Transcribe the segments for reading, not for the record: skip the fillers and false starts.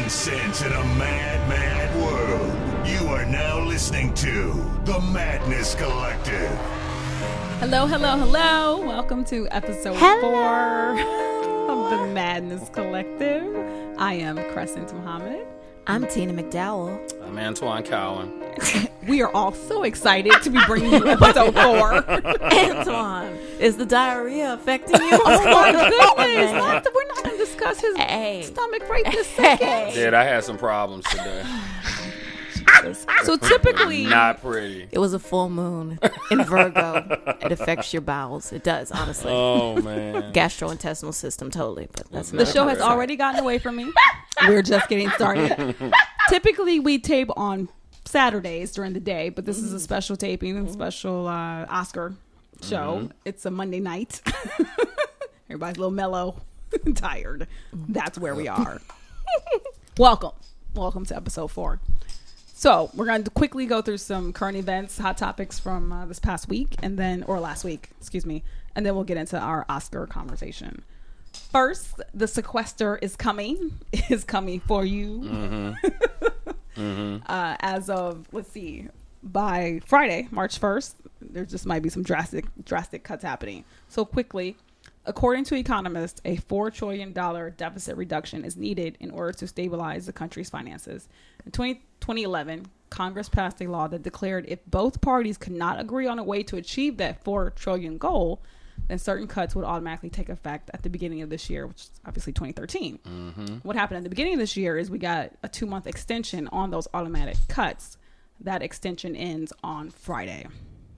Making sense in a mad, mad world. You are now listening to The Madness Collective. Hello, hello, hello. Welcome to episode 4 of The Madness Collective. I am Crescent Muhammad. I'm Tina McDowell. I'm Antoine Cowan. We are all so excited to be bringing you episode 4. Antoine, is the diarrhea affecting you? Oh my goodness. We're not going to discuss his stomach right this second. Dude, I had some problems today. So typically... Not pretty. It was a full moon in Virgo. It affects your bowels. It does, honestly. Oh, man. Gastrointestinal system, totally. But that's the show has already gotten away from me. We're just getting started. Typically, we tape on Saturdays during the day, but this is a special taping, a special Oscar show. It's a Monday night. Everybody's a little mellow and tired. That's where we are. Welcome to episode 4. So we're going to quickly go through some current events, hot topics from this past week, or last week, excuse me, and then we'll get into our Oscar conversation. First, the sequester is coming for you. As of, by Friday, March 1st, there just might be some drastic cuts happening. So quickly, according to economists, a $4 trillion deficit reduction is needed in order to stabilize the country's finances. In 2011, Congress passed a law that declared if both parties could not agree on a way to achieve that $4 trillion goal, then certain cuts would automatically take effect at the beginning of this year, which is obviously 2013. What happened at the beginning of this year is we got a 2-month extension on those automatic cuts. That extension ends on Friday.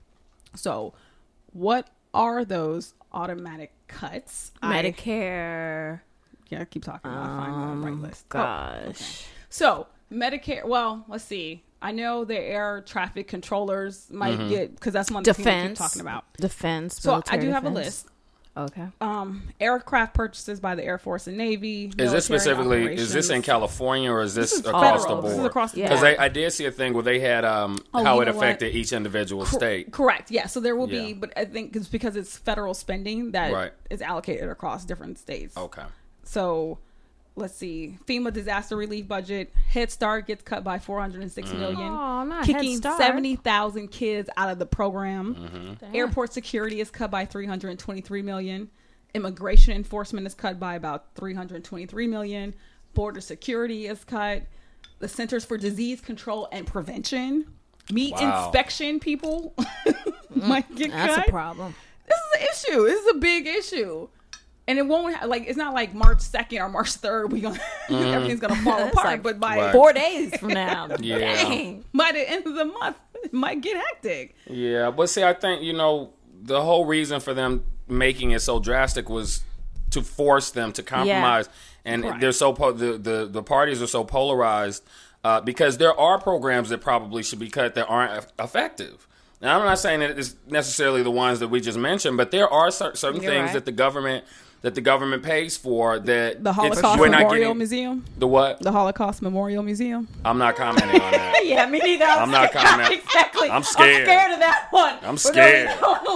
So what are those automatic cuts? Medicare. I keep talking about find the right list. Gosh. Okay. So Medicare, well, let's see. I know the air traffic controllers might get, because that's one of the things we keep talking about. Defense. So I do have a list. Okay. Aircraft purchases by the Air Force and Navy. Is this specifically, is this in California or is this across the board? This is across the board. Because I did see a thing where they had how it affected each individual state. Correct. Yeah. So there will be, but I think it's because it's federal spending that is allocated across different states. Okay. So let's see. FEMA disaster relief budget. Head Start gets cut by $406 million. Oh, not kicking Head Start. 70,000 kids out of the program. Airport security is cut by $323 million. Immigration enforcement is cut by about $323 million. Border security is cut. The Centers for Disease Control and Prevention, meat inspection people might get cut. That's a problem. This is an issue. This is a big issue. And it won't it's not like March 2nd or March 3rd everything's gonna fall apart. But by 4 days from now, dang. By the end of the month, it might get hectic. Yeah, but see, I think the whole reason for them making it so drastic was to force them to compromise, and they're so the parties are so polarized because there are programs that probably should be cut that aren't effective. Now, I'm not saying that it's necessarily the ones that we just mentioned, but there are certain things that the government pays for that the Holocaust Memorial Museum. The what? The Holocaust Memorial Museum. I'm not commenting on that. Yeah, me neither. I'm not commenting. Exactly. I'm scared. I'm scared of that one. I'm scared.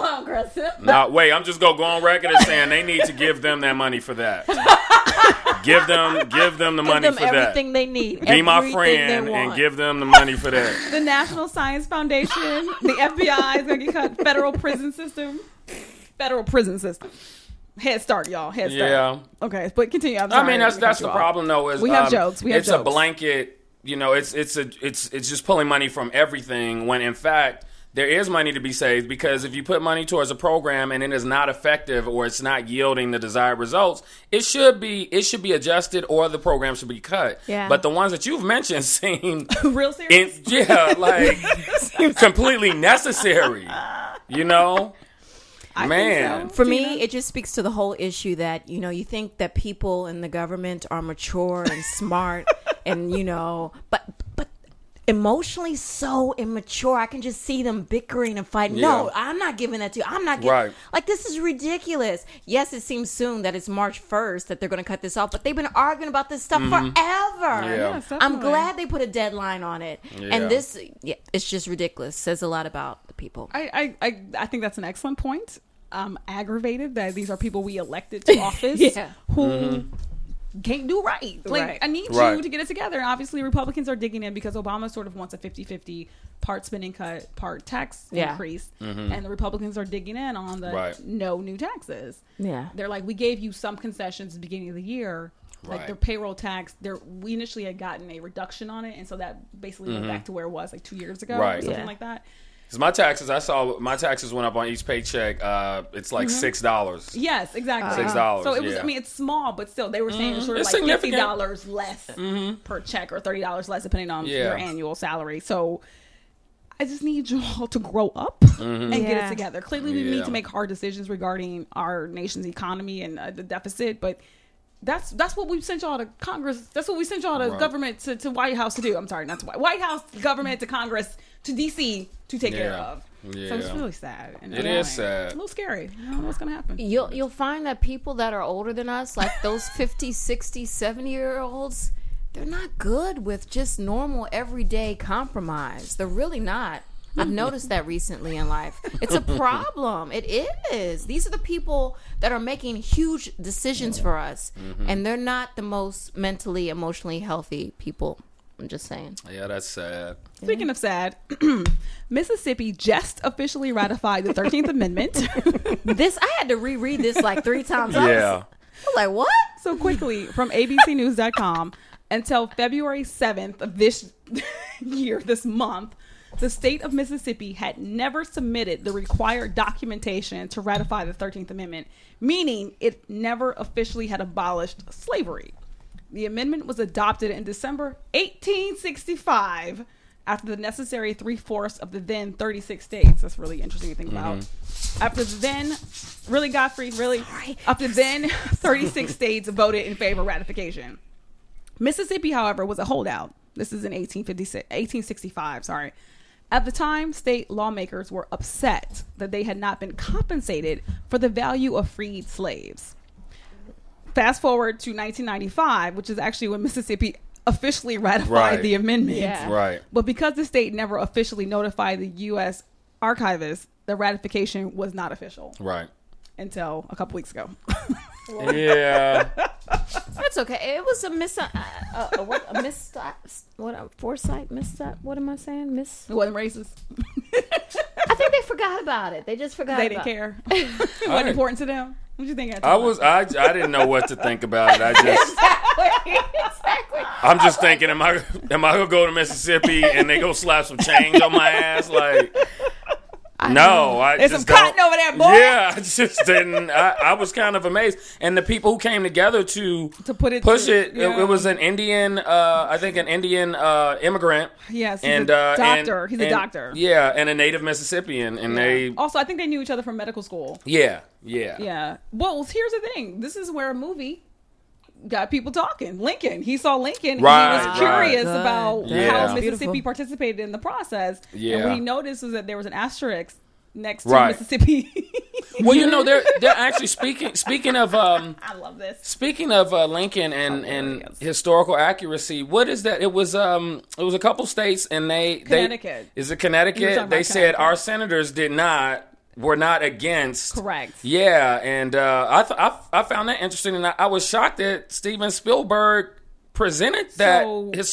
No, wait. I'm just gonna go on record as saying they need to give them that money for that. Give them the money for that. Everything they need. Be my friend and give them the money for that. The National Science Foundation, the FBI is gonna get cut. Federal prison system. Head Start, y'all. Head Start. Yeah. Okay, but continue. I mean, that's the problem, though. Is we have jokes. It's a blanket. It's just pulling money from everything. When in fact there is money to be saved, because if you put money towards a program and it is not effective or it's not yielding the desired results, it should be adjusted or the program should be cut. Yeah. But the ones that you've mentioned seem real serious. Completely necessary. Man. For me, it just speaks to the whole issue that, you think that people in the government are mature and smart and, but emotionally so immature. I can just see them bickering and fighting. Yeah. No, I'm not giving that to you. I'm not giving. Right. Like, this is ridiculous. Yes, it seems soon that it's March 1st that they're going to cut this off, but they've been arguing about this stuff forever. Yeah. I'm glad they put a deadline on it. Yeah. And this, it's just ridiculous. Says a lot about the people. I think that's an excellent point. Aggravated that these are people we elected to office who can't do right. Like, Right. I need you to get it together. And obviously, Republicans are digging in because Obama sort of wants a 50-50 part spending cut, part tax increase. And the Republicans are digging in on the no new taxes. Yeah. They're like, we gave you some concessions at the beginning of the year. Like their payroll tax, we initially had gotten a reduction on it. And so that basically went back to where it was like 2 years ago or something like that. Because my taxes went up on each paycheck. It's like $6. Yes, exactly. $6. So it was. I mean, it's small, but still, they were saying sort of It's like significant. $50 less per check or $30 less, depending on your annual salary. So I just need you all to grow up and get it together. Clearly, we need to make hard decisions regarding our nation's economy and the deficit, but. That's what we sent y'all to Congress. That's what we sent y'all to government to White House to do. I'm sorry, not to White House, government to Congress to DC to take care of. Yeah. So it's really sad. And It is sad. A little scary. You don't know what's gonna happen. You'll find that people that are older than us, like those 50, 60, 70-year-olds, they're not good with just normal everyday compromise. They're really not. I've noticed that recently in life. It's a problem. It is. These are the people that are making huge decisions for us, and they're not the most mentally, emotionally healthy people. I'm just saying. Yeah, that's sad. Speaking of sad, Mississippi just officially ratified the 13th Amendment. I had to reread this like 3 times. Yeah. I was like, what? So quickly, from abcnews.com, until February 7th of this year, this month, the state of Mississippi had never submitted the required documentation to ratify the 13th Amendment, meaning it never officially had abolished slavery. The amendment was adopted in December 1865 after the necessary 3/4 of the then 36 states. That's really interesting to think about. After then, after then 36 states voted in favor of ratification. Mississippi, however, was a holdout. This is in 1865, sorry. At the time, state lawmakers were upset that they had not been compensated for the value of freed slaves. Fast forward to 1995, which is actually when Mississippi officially ratified the amendment. Yeah. Right. But because the state never officially notified the U.S. archivist, the ratification was not official. Right. Until a couple weeks ago. Yeah. That's okay. It was foresight, what am I saying? It wasn't racist. I think they forgot about it. They just forgot They about didn't it. care. It wasn't important to them. What do you think? I didn't know what to think about it. Exactly. I'm just thinking, am I gonna go to Mississippi and they go slap some change on my ass? Like, no, There's just some cotton over there, boy. Yeah, I just didn't. I was kind of amazed, and the people who came together to push it. It was an Indian, I think, an Indian immigrant. Yes, he's a doctor. He's a doctor. Yeah, and a native Mississippian, and they also, I think they knew each other from medical school. Yeah. Well, here's the thing. This is where a movie got people talking. Lincoln. He saw Lincoln. Right, and he was curious Good. about Yeah. how Mississippi Beautiful. participated in the process. Yeah. And what he noticed was that there was an asterisk next to Right. Mississippi. Well, they're actually speaking of I love this. Speaking of Lincoln and historical accuracy, what is that? It was a couple states, and Connecticut. Is it You were talking Connecticut? about They said Connecticut. our senators were not against. Correct. Yeah, and I found that interesting, and I was shocked that Steven Spielberg presented that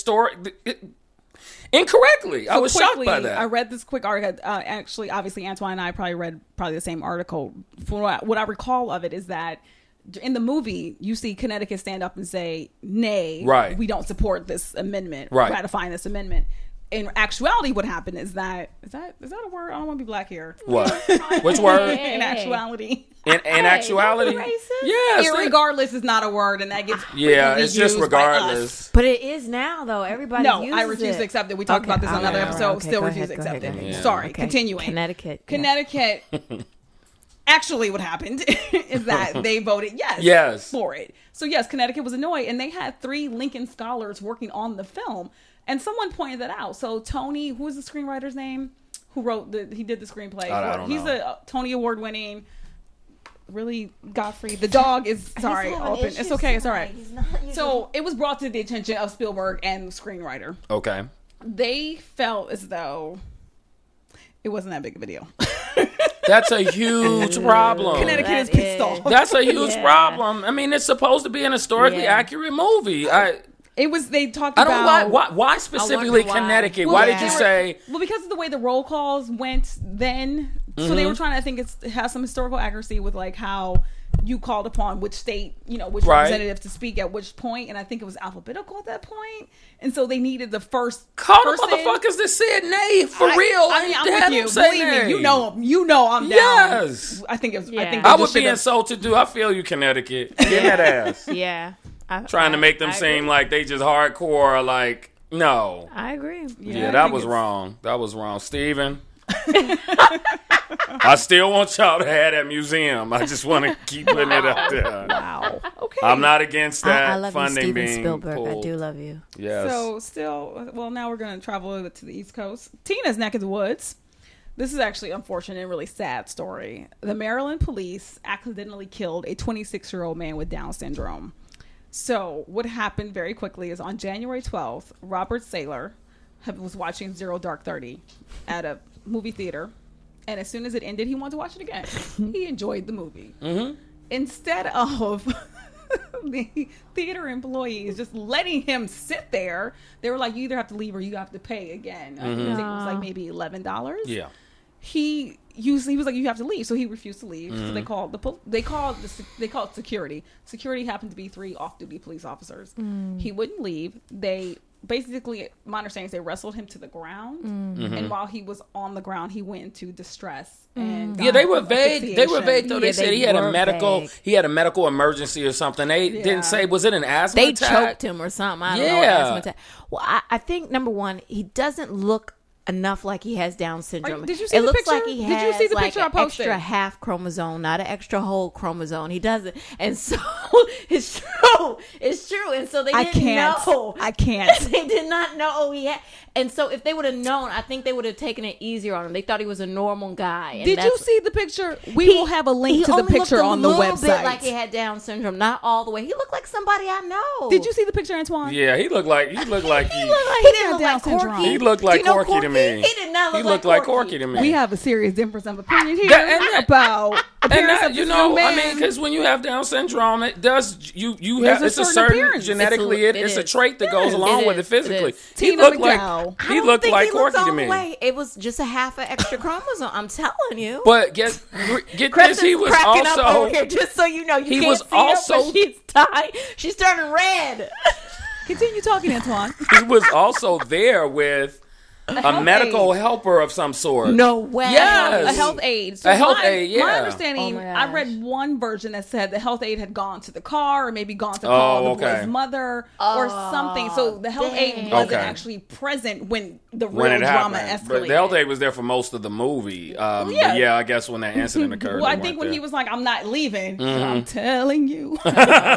incorrectly. I was shocked by that. I read this quick article. Actually, obviously, Antoine and I probably read the same article. From what I recall of it is that in the movie, you see Connecticut stand up and say, "Nay, Right. we don't support this amendment, Right. ratifying this amendment." In actuality, what happened is that a word? I don't want to be black here. What? Which word? In actuality, In actuality, don't be racist. yes. irregardless is not a word, and that gets Yeah, frequently it's just used by us. regardless. But it is now, though. Everybody No, uses I refuse to accept it. We talked about this in another episode. Still refuse to accept it. Yeah. Sorry. Okay. Continuing. Connecticut. Connecticut. Actually, what happened is that they voted Yes. for it. So yes, Connecticut was annoyed, and they had 3 Lincoln scholars working on the film, and someone pointed that out. So Tony, who is the screenwriter's name? Who wrote he did the screenplay? I don't He's know. a Tony Award winning. Really, Godfrey. The dog is sorry. He's having Open. issues It's okay. It's all tonight. right. He's not usually- So it was brought to the attention of Spielberg and the screenwriter. Okay. They felt as though it wasn't that big of a deal. That's a huge problem. Connecticut is pissed off. That's a huge problem. I mean, it's supposed to be an historically accurate movie. They talked I about... don't know why specifically Connecticut? Why did you say... Well, because of the way the roll calls went then. So they were trying to, I think it has some historical accuracy with like how you called upon which state, which representative to speak at which point. And I think it was alphabetical at that point. And so they needed the first Call person. the motherfuckers that said nay for real. I mean, I'm with you. Believe me. You know I'm down. Yes. I think it was... Yeah. I think I would be insulted too. I feel you, Connecticut. Get that ass. Yeah. Trying to make them seem like they just hardcore, like, no. I agree. Yeah, that was wrong. That was wrong. Steven, I still want y'all to have that museum. I just want to keep putting it up there. Wow. Okay. I'm not against that I love funding you, Steven being Spielberg. pulled. I do love you. Yes. So now we're going to travel to the East Coast. Tina's neck of the woods. This is actually unfortunate and really sad story. The Maryland police accidentally killed a 26-year-old man with Down syndrome. So what happened very quickly is on January 12th, Robert Saylor was watching Zero Dark 30 at a movie theater. And as soon as it ended, he wanted to watch it again. He enjoyed the movie. Mm-hmm. Instead of the theater employees just letting him sit there, they were like, you either have to leave or you have to pay again. I think it was like maybe $11. Yeah. He was like, you have to leave, so he refused to leave. So they called security. Security happened to be 3 off-duty police officers. He wouldn't leave. They basically, my understanding is they wrestled him to the ground, and while he was on the ground, he went into distress. And they were vague. They were vague though. They said he had a medical, emergency or something. They didn't say, was it an asthma attack? They choked him or something. I don't know. Asthma attack. Well, I think number one, he doesn't look enough like he has Down syndrome. Did you see it the looks picture? like he has Did you see the picture I an posted? extra half chromosome, not an extra whole chromosome. He doesn't, and so it's true. It's true, and so they didn't know. I can't. They did not know he had. And so if they would have known, I think they would have taken it easier on him. They thought he was a normal guy. And did you see the picture? We will have a link to the picture on the website. He only looked like he had Down syndrome, not all the way. He looked like somebody I know. Did you see the picture, Antoine? Yeah, he looked like he didn't look like Corky. He looked like Corky to me. He did not look He looked like Corky to me. We have a serious difference of opinion here about appearance of this young man. I mean, because when you have Down syndrome, it does it's a certain appearance. genetically it's a trait that goes along with it physically. He looked like Corky to me. It was just a half an extra chromosome. I'm telling you. But get this, he was cracking also up over here, just so you know. You he can't was see also her, but she's tied. She's turning red. Continue talking, Antoine. He was also there with a medical helper of some sort. No way. Yes. A health aide. So my understanding, I read one version that said the health aide had gone to the car or maybe gone to call the boy's mother or something. So the health aide wasn't actually present when the real drama escalated. But the health aide was there for most of the movie. But I guess when that incident occurred. Well, I think when he was like, I'm not leaving. I'm telling you. No,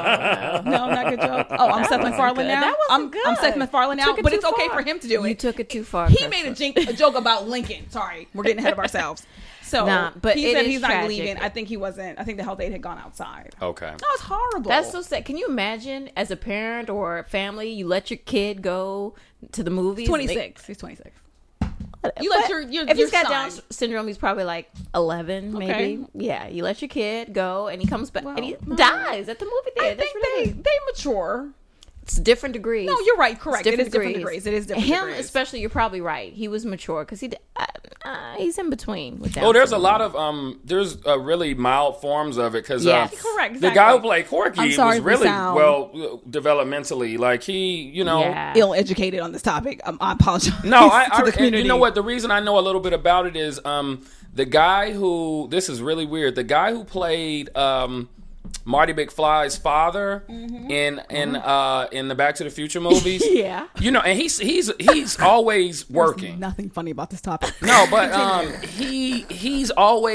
not good joke. Oh, I'm Seth MacFarlane now? That wasn't good. I'm Seth MacFarlane now, but it's okay for him to do it. You took it too far. He made a joke about Lincoln. Sorry, we're getting ahead of ourselves. So but he said he's tragic. not leaving. I think he wasn't. I think the health aide had gone outside. Okay. That was horrible. That's so sad. Can you imagine as a parent or a family, you let your kid go to the movies? 26. He's 26. You let your if he's got son. Down syndrome, he's probably like 11, maybe. Okay. Yeah, you let your kid go, and he comes back and he dies at the movie theater. I think they mature. It's different degrees. No, you're right. Correct. It is different degrees. It is different Him, degrees. especially, you're probably right. He was mature because he's in between with that. Oh, there's a lot of there's really mild forms of it because correct. The Exactly. guy who played Corky was really sound well developmentally. Like he, ill-educated on this topic. I apologize. No, to the community. you know what? The reason I know a little bit about it is the guy who, this is really weird. The guy who played Marty McFly's father in the Back to the Future movies. Yeah. And he's always working. Nothing funny about this topic. No, but he's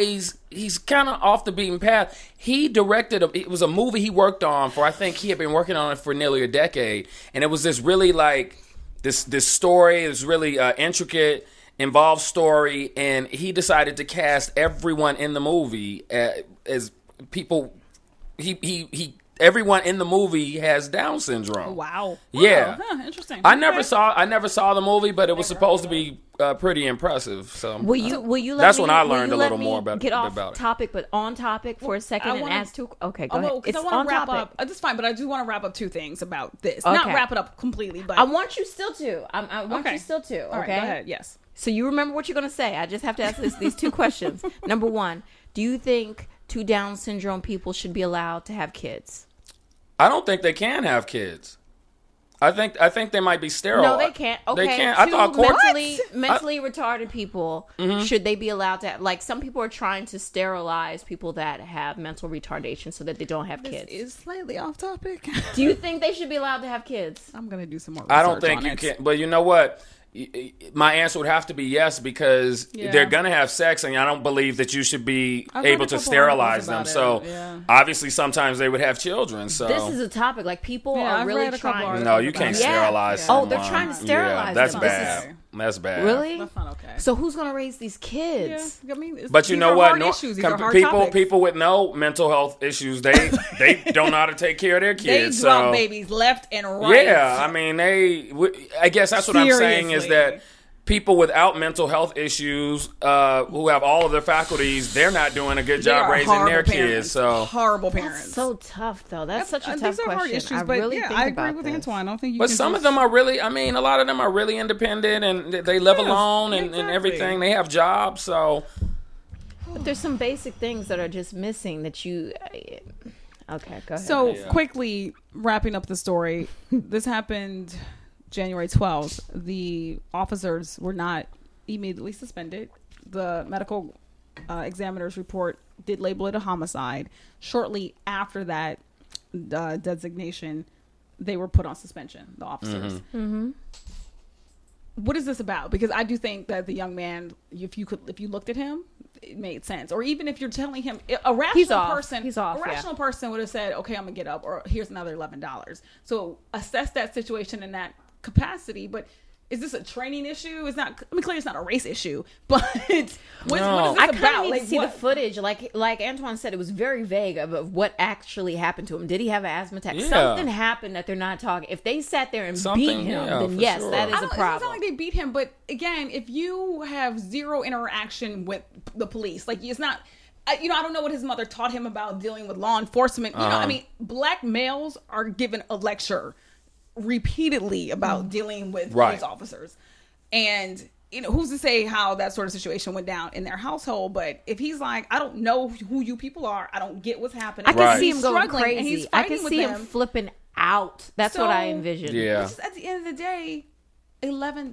kind of off the beaten path. He directed it was a movie he worked on for, I think he had been working on it for nearly a decade, and it was this really like this story. It was really intricate, involved story, and he decided to cast everyone in the movie as people. He everyone in the movie has Down syndrome. Wow. Yeah. Interesting. I never saw the movie, but it was supposed to be pretty impressive. So Will you let that's me, when I learned will a you little let me more about get off it. topic, but on topic for a second and ask two. Okay, go ahead. Because I want to wrap up. That's fine, but I do want to wrap up 2 things about this. Not wrap it up completely, but I want you still to. I want you still to. Okay, all right, go ahead. Yes. So you remember what you're going to say. I just have to ask these 2 questions. Number 1, do you think 2 Down syndrome people should be allowed to have kids? I don't think they can have kids. I think they might be sterile. No, they can't. Okay, they can't. I thought mentally retarded people, should they be allowed to? Like, some people are trying to sterilize people that have mental retardation so that they don't have kids. This is slightly off topic. Do you think they should be allowed to have kids? I'm gonna do some more research. I don't think you can. But you know what? My answer would have to be yes, because they're gonna have sex, and I don't believe that you should be able to sterilize them. So obviously, sometimes they would have children. So this is a topic like people are really trying. No, you can't sterilize. Oh, they're trying to sterilize. That's them. bad. That's bad. Really? That's not okay. So who's gonna raise these kids? Yeah, I mean, but you know what? People people with no mental health issues, they don't know how to take care of their kids. They drop babies left and right. Yeah, I mean, I guess that's what I'm saying is that people without mental health issues, who have all of their faculties, they're not doing a good job raising their kids. So horrible parents. That's so tough, though. That's such a tough these are question. Hard issues, I but really think I about agree with this. Antoine. I don't think you. But some of them are really. I mean, a lot of them are really independent and they live alone and everything. They have jobs, so. But there's some basic things that are just missing that you. Okay, go ahead. So quickly wrapping up the story, this happened January 12th. The officers were not immediately suspended. The medical examiner's report did label it a homicide. Shortly after that designation, they were put on suspension, the officers. Mm-hmm. What is this about? Because I do think that the young man, if you looked at him, it made sense. Or even if you're telling him, a rational person would have said, okay, I'm gonna get up, or here's another $11. So assess that situation in that capacity. But is this a training issue? It's not. I mean, clearly it's not a race issue. But what is this I about? kind of need to see the footage. Like Antoine said, it was very vague of what actually happened to him. Did he have an asthma attack? Yeah. Something happened that they're not talking. If they sat there and beat him, then yes, that is a problem. It's not like they beat him, but again, if you have zero interaction with the police, like it's not. I don't know what his mother taught him about dealing with law enforcement. You know, I mean, black males are given a lecture repeatedly about dealing with police officers, and who's to say how that sort of situation went down in their household? But if he's like, I don't know who you people are, I don't get what's happening. I can see him going crazy. crazy. And he's I can see him flipping out. That's what I envision. Yeah. At the end of the day, $11.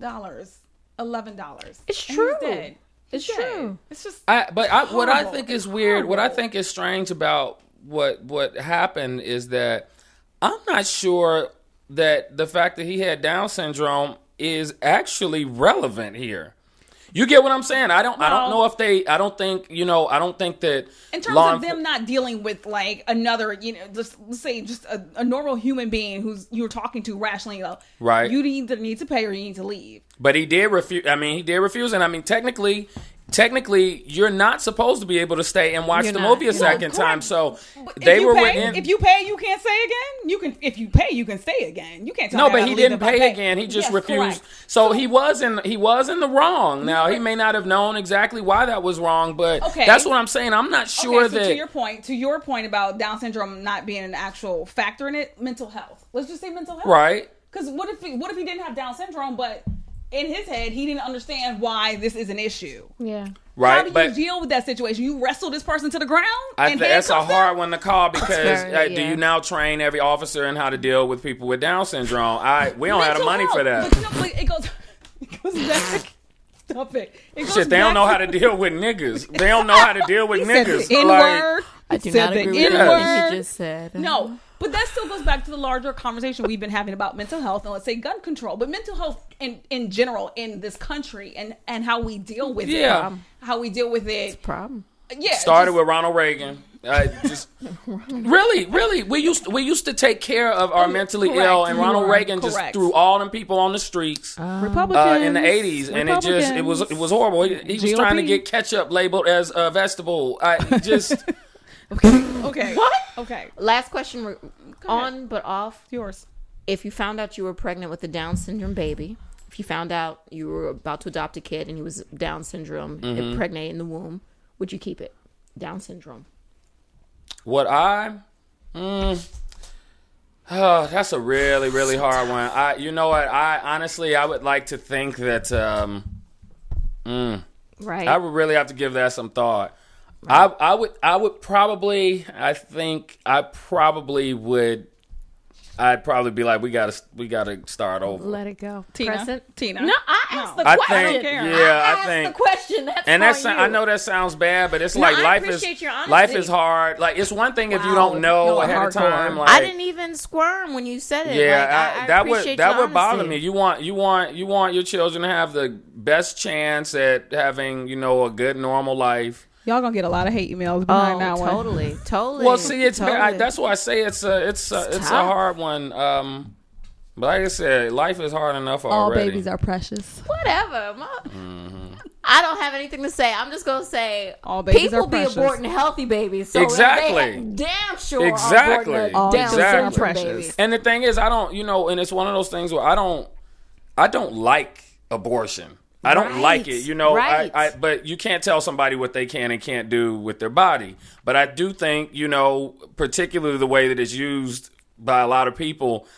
It's true. It's true. It's just. What I think is weird, what I think is strange about what happened is that I'm not sure that the fact that he had Down syndrome is actually relevant here. You get what I'm saying? I don't know if I don't think that in terms of them not dealing with like another, let's say just a normal human being who's you're talking to rationally, right? You either need to pay or you need to leave. But he did refuse. He did refuse, and technically, you're not supposed to be able to stay and watch the movie a second time. So they were within. If you pay, you can't stay again. You can. If you pay, you can stay again. You can't. Tell but he didn't pay again. He just refused. Correct. So he was in the wrong. Now he may not have known exactly why that was wrong, but that's what I'm saying. I'm not sure that. To your point about Down syndrome not being an actual factor in it, mental health. Let's just say mental health, right? Because what if he didn't have Down syndrome, but in his head, he didn't understand why this is an issue. Yeah. Right. How do you deal with that situation? You wrestle this person to the ground? That's a hard one to call because do you now train every officer in how to deal with people with Down syndrome? We don't have the money for that. But it goes back. Stop it. Shit, they don't know how to deal with niggas. They don't know how to deal with niggas. The N-word. I do not agree with what he just said. No. But that still goes back to the larger conversation we've been having about mental health and let's say gun control. But mental health in general in this country and how we deal with it. How we deal with it. It's a problem. Yeah. Started with Ronald Reagan. Really, we used to take care of our mentally ill, and Ronald Reagan just threw all them people on the streets Republicans in the 80s, and it was horrible. He was trying to get ketchup labeled as a vegetable. Okay. What? Okay. Last question. On but off. Yours. If you found out you were pregnant with a Down syndrome baby, if you found out you were about to adopt a kid and he was Down syndrome, impregnated in the womb, would you keep it? Down syndrome. What I? Oh, that's a really, really hard one. You know what? I would like to think that. Right. I would really have to give that some thought. Right. I would probably. I think I probably would. I'd probably be like, we gotta start over. Let it go. Tina. No, I asked the question. I think, I think the question. That's and that's I know that sounds bad, but it's like life is hard. Like it's one thing if you don't know ahead of time. Like, I didn't even squirm when you said it. Yeah, like, that would bother me. You want your children to have the best chance at having a good normal life. Y'all gonna get a lot of hate emails behind that one. Totally. Well, see, that's why I say it's a hard one. But like I said, life is hard enough already. All babies are precious. Whatever. I don't have anything to say. I'm just gonna say all babies people are precious. Be aborting healthy babies. So exactly. Damn sure. Exactly. All are precious. And the thing is, I don't. And it's one of those things where I don't like abortion. I don't like it, Right. But you can't tell somebody what they can and can't do with their body. But I do think, particularly the way that it's used by a lot of people,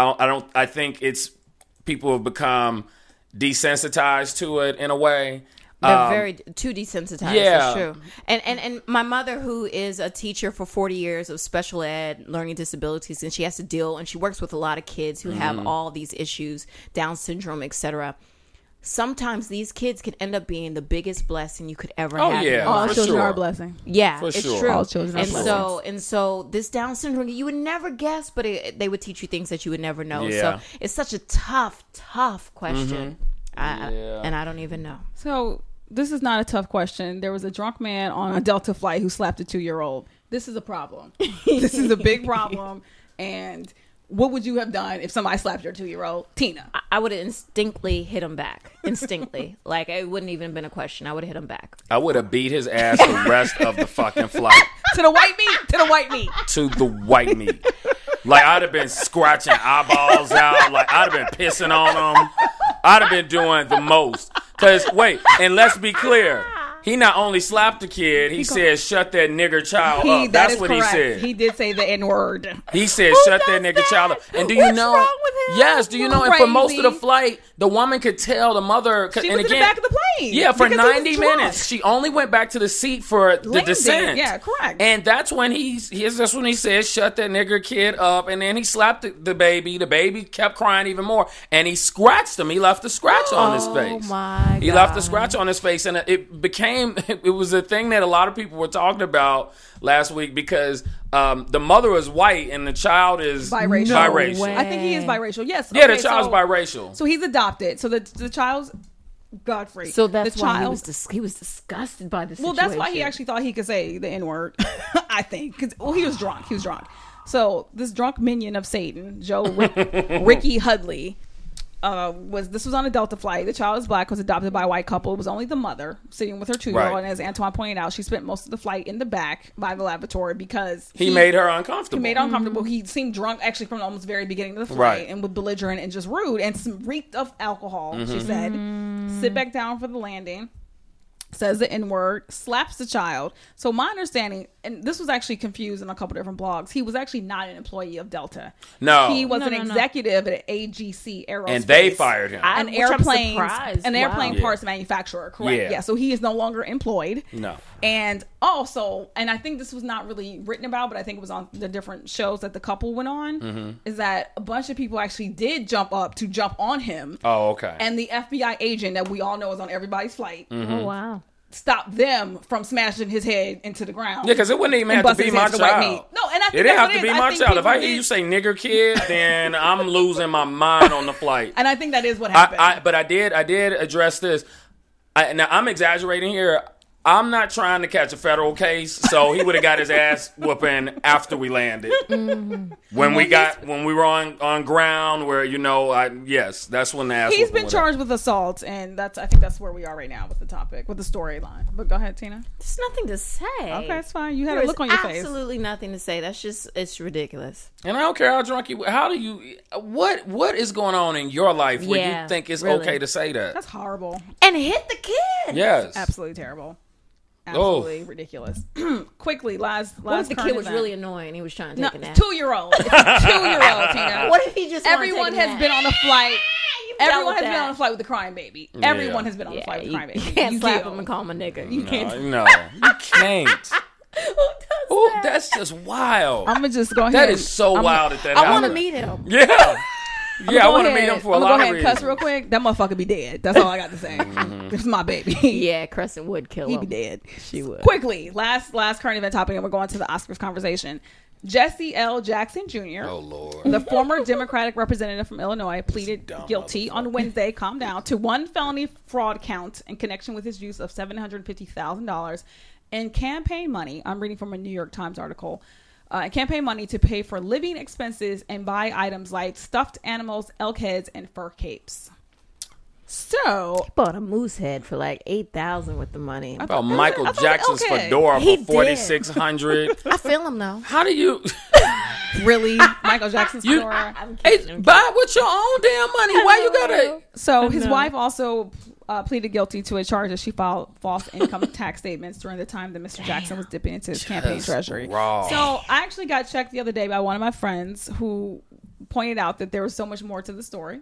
I think it's people have become desensitized to it in a way. They're very too desensitized. Yeah. It's true. And my mother, who is a teacher for 40 years of special ed, learning disabilities, and she has to deal, and she works with a lot of kids who have all these issues, Down syndrome, etc. Sometimes these kids can end up being the biggest blessing you could ever have. Yeah, all children sure. are a blessing. Yeah, for it's sure. true. All children are blessings. And so this Down syndrome, you would never guess, but they would teach you things that you would never know. Yeah. So it's such a tough question. And I don't even know. So this is not a tough question. There was a drunk man on a Delta flight who slapped a 2-year-old. This is a problem. This is a big problem. And what would you have done if somebody slapped your 2-year-old? Tina. I would have instinctively hit him back. Like, it wouldn't even have been a question. I would have hit him back. I would have beat his ass the rest of the fucking flight. To the white meat. To the white meat. To the white meat. Like, I'd have been scratching eyeballs out. Like, I'd have been pissing on him. I'd have been doing the most. Because, wait, and let's be clear. He not only slapped the kid, he said, shut that nigger child up. That's what correct. he said. He did say the N-word. He said, shut that nigger child up. And do you know? What's wrong with him? Yes, do you know? And for most of the flight, the woman could tell the mother. She was in the back of the plane. Yeah, for 90 minutes. She only went back to the seat for the descent. Yeah, correct. And that's when that's when he said, shut that nigger kid up. And then he slapped the baby. The baby kept crying even more. And he scratched him. He left a scratch on his face. Oh, my God. He left a scratch on his face. And it was a thing that a lot of people were talking about last week because the mother is white and the child is biracial. No way. I think he is biracial. Yes. Yeah, the child's biracial. So he's adopted. So the child's Godfrey. So that's why he was disgusted by the situation. Well, that's why he actually thought he could say the N-word. I think because he was drunk. So this drunk minion of Satan, Ricky Hudley. was on a Delta flight. The child is black, was adopted by a white couple. It was only the mother sitting with her 2-year-old. Right. And as Antoine pointed out, she spent most of the flight in the back by the lavatory because he made her uncomfortable. He made her uncomfortable. He seemed drunk actually from the almost very beginning of the flight, right, and was belligerent and just rude and some reeked of alcohol. She said, "Sit back down for the landing." Says the N-word, slaps the child. So my understanding, and this was actually confused in a couple different blogs, he was actually not an employee of Delta. No. He was an executive at AGC Aerospace. And they fired him. An airplane parts manufacturer, correct. Yeah, so he is no longer employed. No. And also, and I think this was not really written about, but I think it was on the different shows that the couple went on, is that a bunch of people actually did jump on him. Oh, okay. And the FBI agent that we all know is on everybody's flight. Oh, wow. Stop them from smashing his head into the ground. Yeah, because it wouldn't even have to be my child. No, and I think it didn't have to be my child. If I hear you say nigger kid, then I'm losing my mind on the flight. And I think that is what happened. But I did address this. Now I'm exaggerating here. I'm not trying to catch a federal case, so he would have got his ass whooping after we landed. Mm-hmm. When we were on ground, where yes, that's when the ass. He's been charged with assault, and I think that's where we are right now with the topic, with the storyline. But go ahead, Tina. There's nothing to say. Okay, it's fine. You had a look on your face. Absolutely nothing to say. it's ridiculous. And I don't care how drunk you. How do you? What is going on in your life where you think it's okay to say that? That's horrible. And hit the kid. Yes, absolutely terrible. Absolutely ridiculous. Quickly, last what if the kid was event. Really annoying? He was trying to take a nap. 2-year-old. It's a 2-year-old, Tina. What if he just? Everyone has been on a flight. Everyone has been on a flight with the crying baby. Yeah. Everyone has been on a flight with the crying baby. You can't slap him and call him a nigga. You can't. No, you can't. Who does that? That's just wild. I'm gonna just go ahead. That is so wild that I want to meet him. Yeah. Yeah, I want to meet him for a lot of reasons. I'm going to go ahead and cuss real quick. That motherfucker be dead. That's all I got to say. This is my baby. Yeah, Crescent would kill him. He'd be dead. She would. Quickly, last current event topic, and we're going to the Oscars conversation. Jesse L. Jackson Jr., oh Lord, the former Democratic representative from Illinois, pleaded guilty on Wednesday, calm down, to one felony fraud count in connection with his use of $750,000 in campaign money. I'm reading from a New York Times article. Campaign money to pay for living expenses and buy items like stuffed animals, elk heads, and fur capes. So he bought a moose head for like $8,000 with the money. About Michael Jackson's fedora for $4,600. I feel him though. How do you really Michael Jackson's fedora? Buy with your own damn money. Why you gotta? So his wife also pleaded guilty to a charge that she filed false income tax statements during the time that Mr. Jackson was dipping into his campaign treasury. Raw. So I actually got checked the other day by one of my friends who pointed out that there was so much more to the story.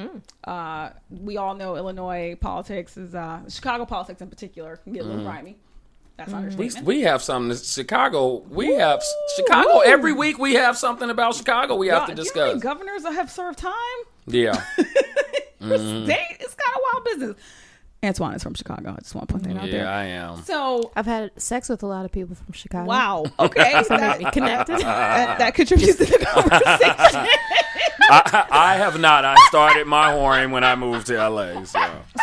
We all know Illinois politics is Chicago politics in particular can get a little grimy. That's understatement. We have something. Chicago. We have Chicago every week. We have something about Chicago. We have to discuss. Do you know how many governors have served time? Yeah. It's kind of wild business. Antoine is from Chicago. I just want to put that out there. Yeah, I am. So I've had sex with a lot of people from Chicago. Wow. Okay. So that connected. That contributes to the conversation. I have not. I started my whoring when I moved to LA. So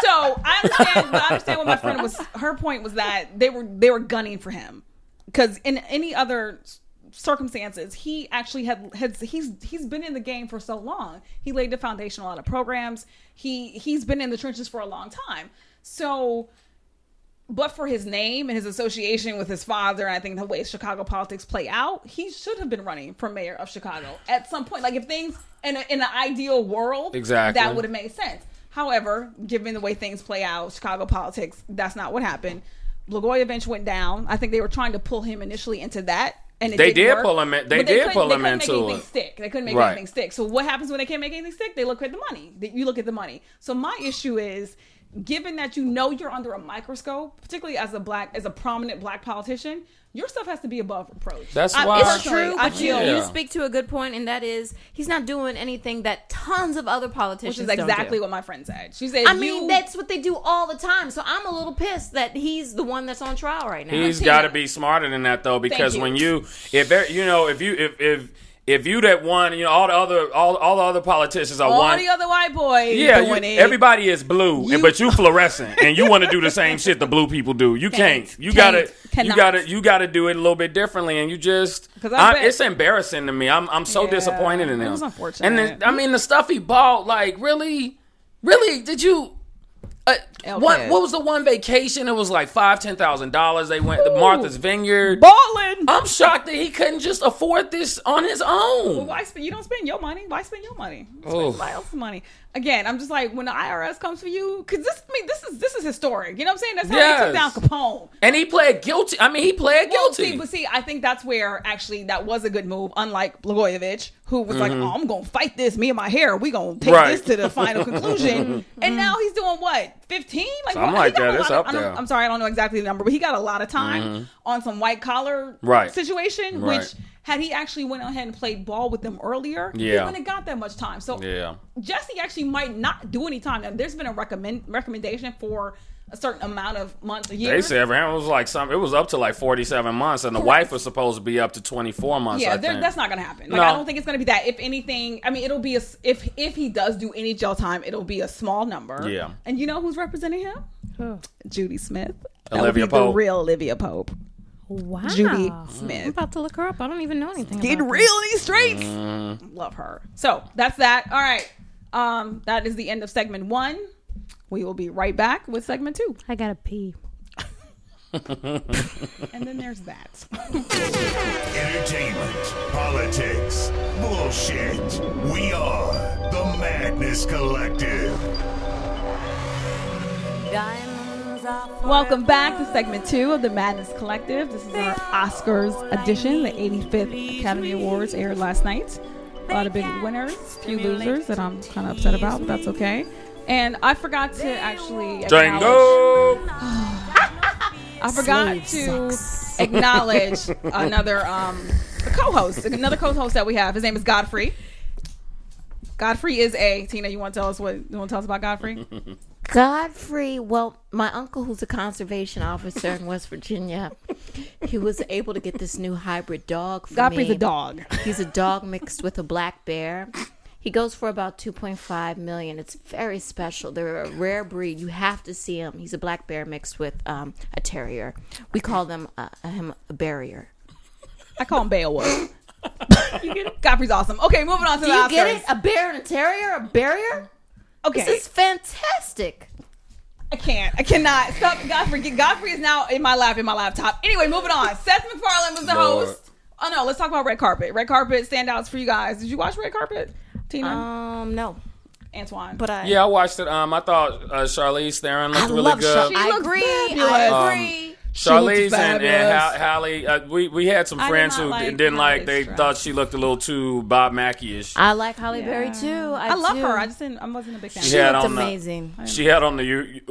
I understand what my friend was. Her point was that they were gunning for him because in any other circumstances, he actually he's been in the game for so long. He laid the foundation a lot of programs. He's been in the trenches for a long time. So, but for his name and his association with his father, and I think the way Chicago politics play out, he should have been running for mayor of Chicago at some point. Like if things in an ideal world, exactly, that would have made sense. However, given the way things play out, Chicago politics, that's not what happened. Blagojevich went down. I think they were trying to pull him initially into that. And they did pull him in. They did pull him into it. They couldn't make anything stick. So what happens when they can't make anything stick? They look at the money. You look at the money. So my issue is, given that you're under a microscope, particularly as a prominent black politician, your stuff has to be above reproach. That's why it's true. But you speak to a good point, and that is he's not doing anything that tons of other politicians Which is exactly don't do. what my friend said. She said, that's what they do all the time. So I'm a little pissed that he's the one that's on trial right now. He's got to be smarter than that though, because when if you that one, all the other politicians are all the other white boys. Yeah, everybody is blue, but you fluorescent, and you want to do the same shit the blue people do. You can't. You gotta do it a little bit differently, and you just. It's embarrassing to me. I'm so disappointed in him. It was unfortunate. And the stuff he bought, like really, did you? What was the one vacation? It was like $10,000. They went to Martha's Vineyard. Ballin'. I'm shocked that he couldn't just afford this on his own. Well, you don't spend your money. Why spend your money? Spend somebody else's money. Again, I'm just like, when the IRS comes for you, because this is historic. You know what I'm saying? That's how they took down Capone. And he pled guilty. Guilty. But I think that's where actually that was a good move. Unlike Blagojevich, who was like, "Oh, I'm gonna fight this. Me and my hair. We gonna take this to the final conclusion." And now he's doing what? 15? Something like that. It's up there. I'm sorry, I don't know exactly the number, but he got a lot of time on some white collar situation, which. Had he actually went ahead and played ball with them earlier, he wouldn't have got that much time. So Jesse actually might not do any time. Now, there's been a recommendation for a certain amount of months, a year. They said it was like it was up to like 47 months, and the wife was supposed to be up to 24 months. Yeah, that's not going to happen. I don't think it's going to be that. If anything, I mean, it'll be if he does do any jail time, it'll be a small number. Yeah. And you know who's representing him? Judy Smith. That would be Olivia Pope. the real Olivia Pope. Wow. Judy I'm Smith. about to look her up. I don't even know anything Getting about real in these streets. Love her. So that's that. All right. That is the end of segment 1. We will be right back with segment 2. I gotta pee. And then there's that. Entertainment, politics, bullshit. We are the Madness Collective. Welcome back to segment 2 of the Madness Collective. This is our Oscars edition. The 85th Academy Awards aired last night. A lot of big winners, few losers that I'm kind of upset about, but that's okay. And I forgot to actually Django. I forgot to acknowledge another co-host that we have. His name is Godfrey. Godfrey is Tina, you want to tell us about Godfrey? Godfrey, well, my uncle, who's a conservation officer in West Virginia, he was able to get this new hybrid dog for Godfrey's me. a dog. He's a dog mixed with a black bear. He goes for about $2.5 million. It's very special. They're a rare breed. You have to see him. He's a black bear mixed with a terrier. We call him a barrier. I call him Beowulf. You get it? Godfrey's awesome. Okay, moving on to Do the you Oscars. get it? A bear and a terrier? A barrier? Okay. This is fantastic. I cannot. Stop. Godfrey is now in my laptop. Anyway, moving on. Seth MacFarlane was the host. Oh, no. Let's talk about Red Carpet. Red Carpet standouts for you guys. Did you watch Red Carpet, Tina? No. Antoine. But Yeah, I watched it. I thought Charlize Theron looked really good. I agree. Charlize and Halle, we had some friends who didn't like. They thought she looked a little too Bob Mackie-ish. I like Halle Berry too. I love do. her. I wasn't a big fan. She looked amazing. She had on the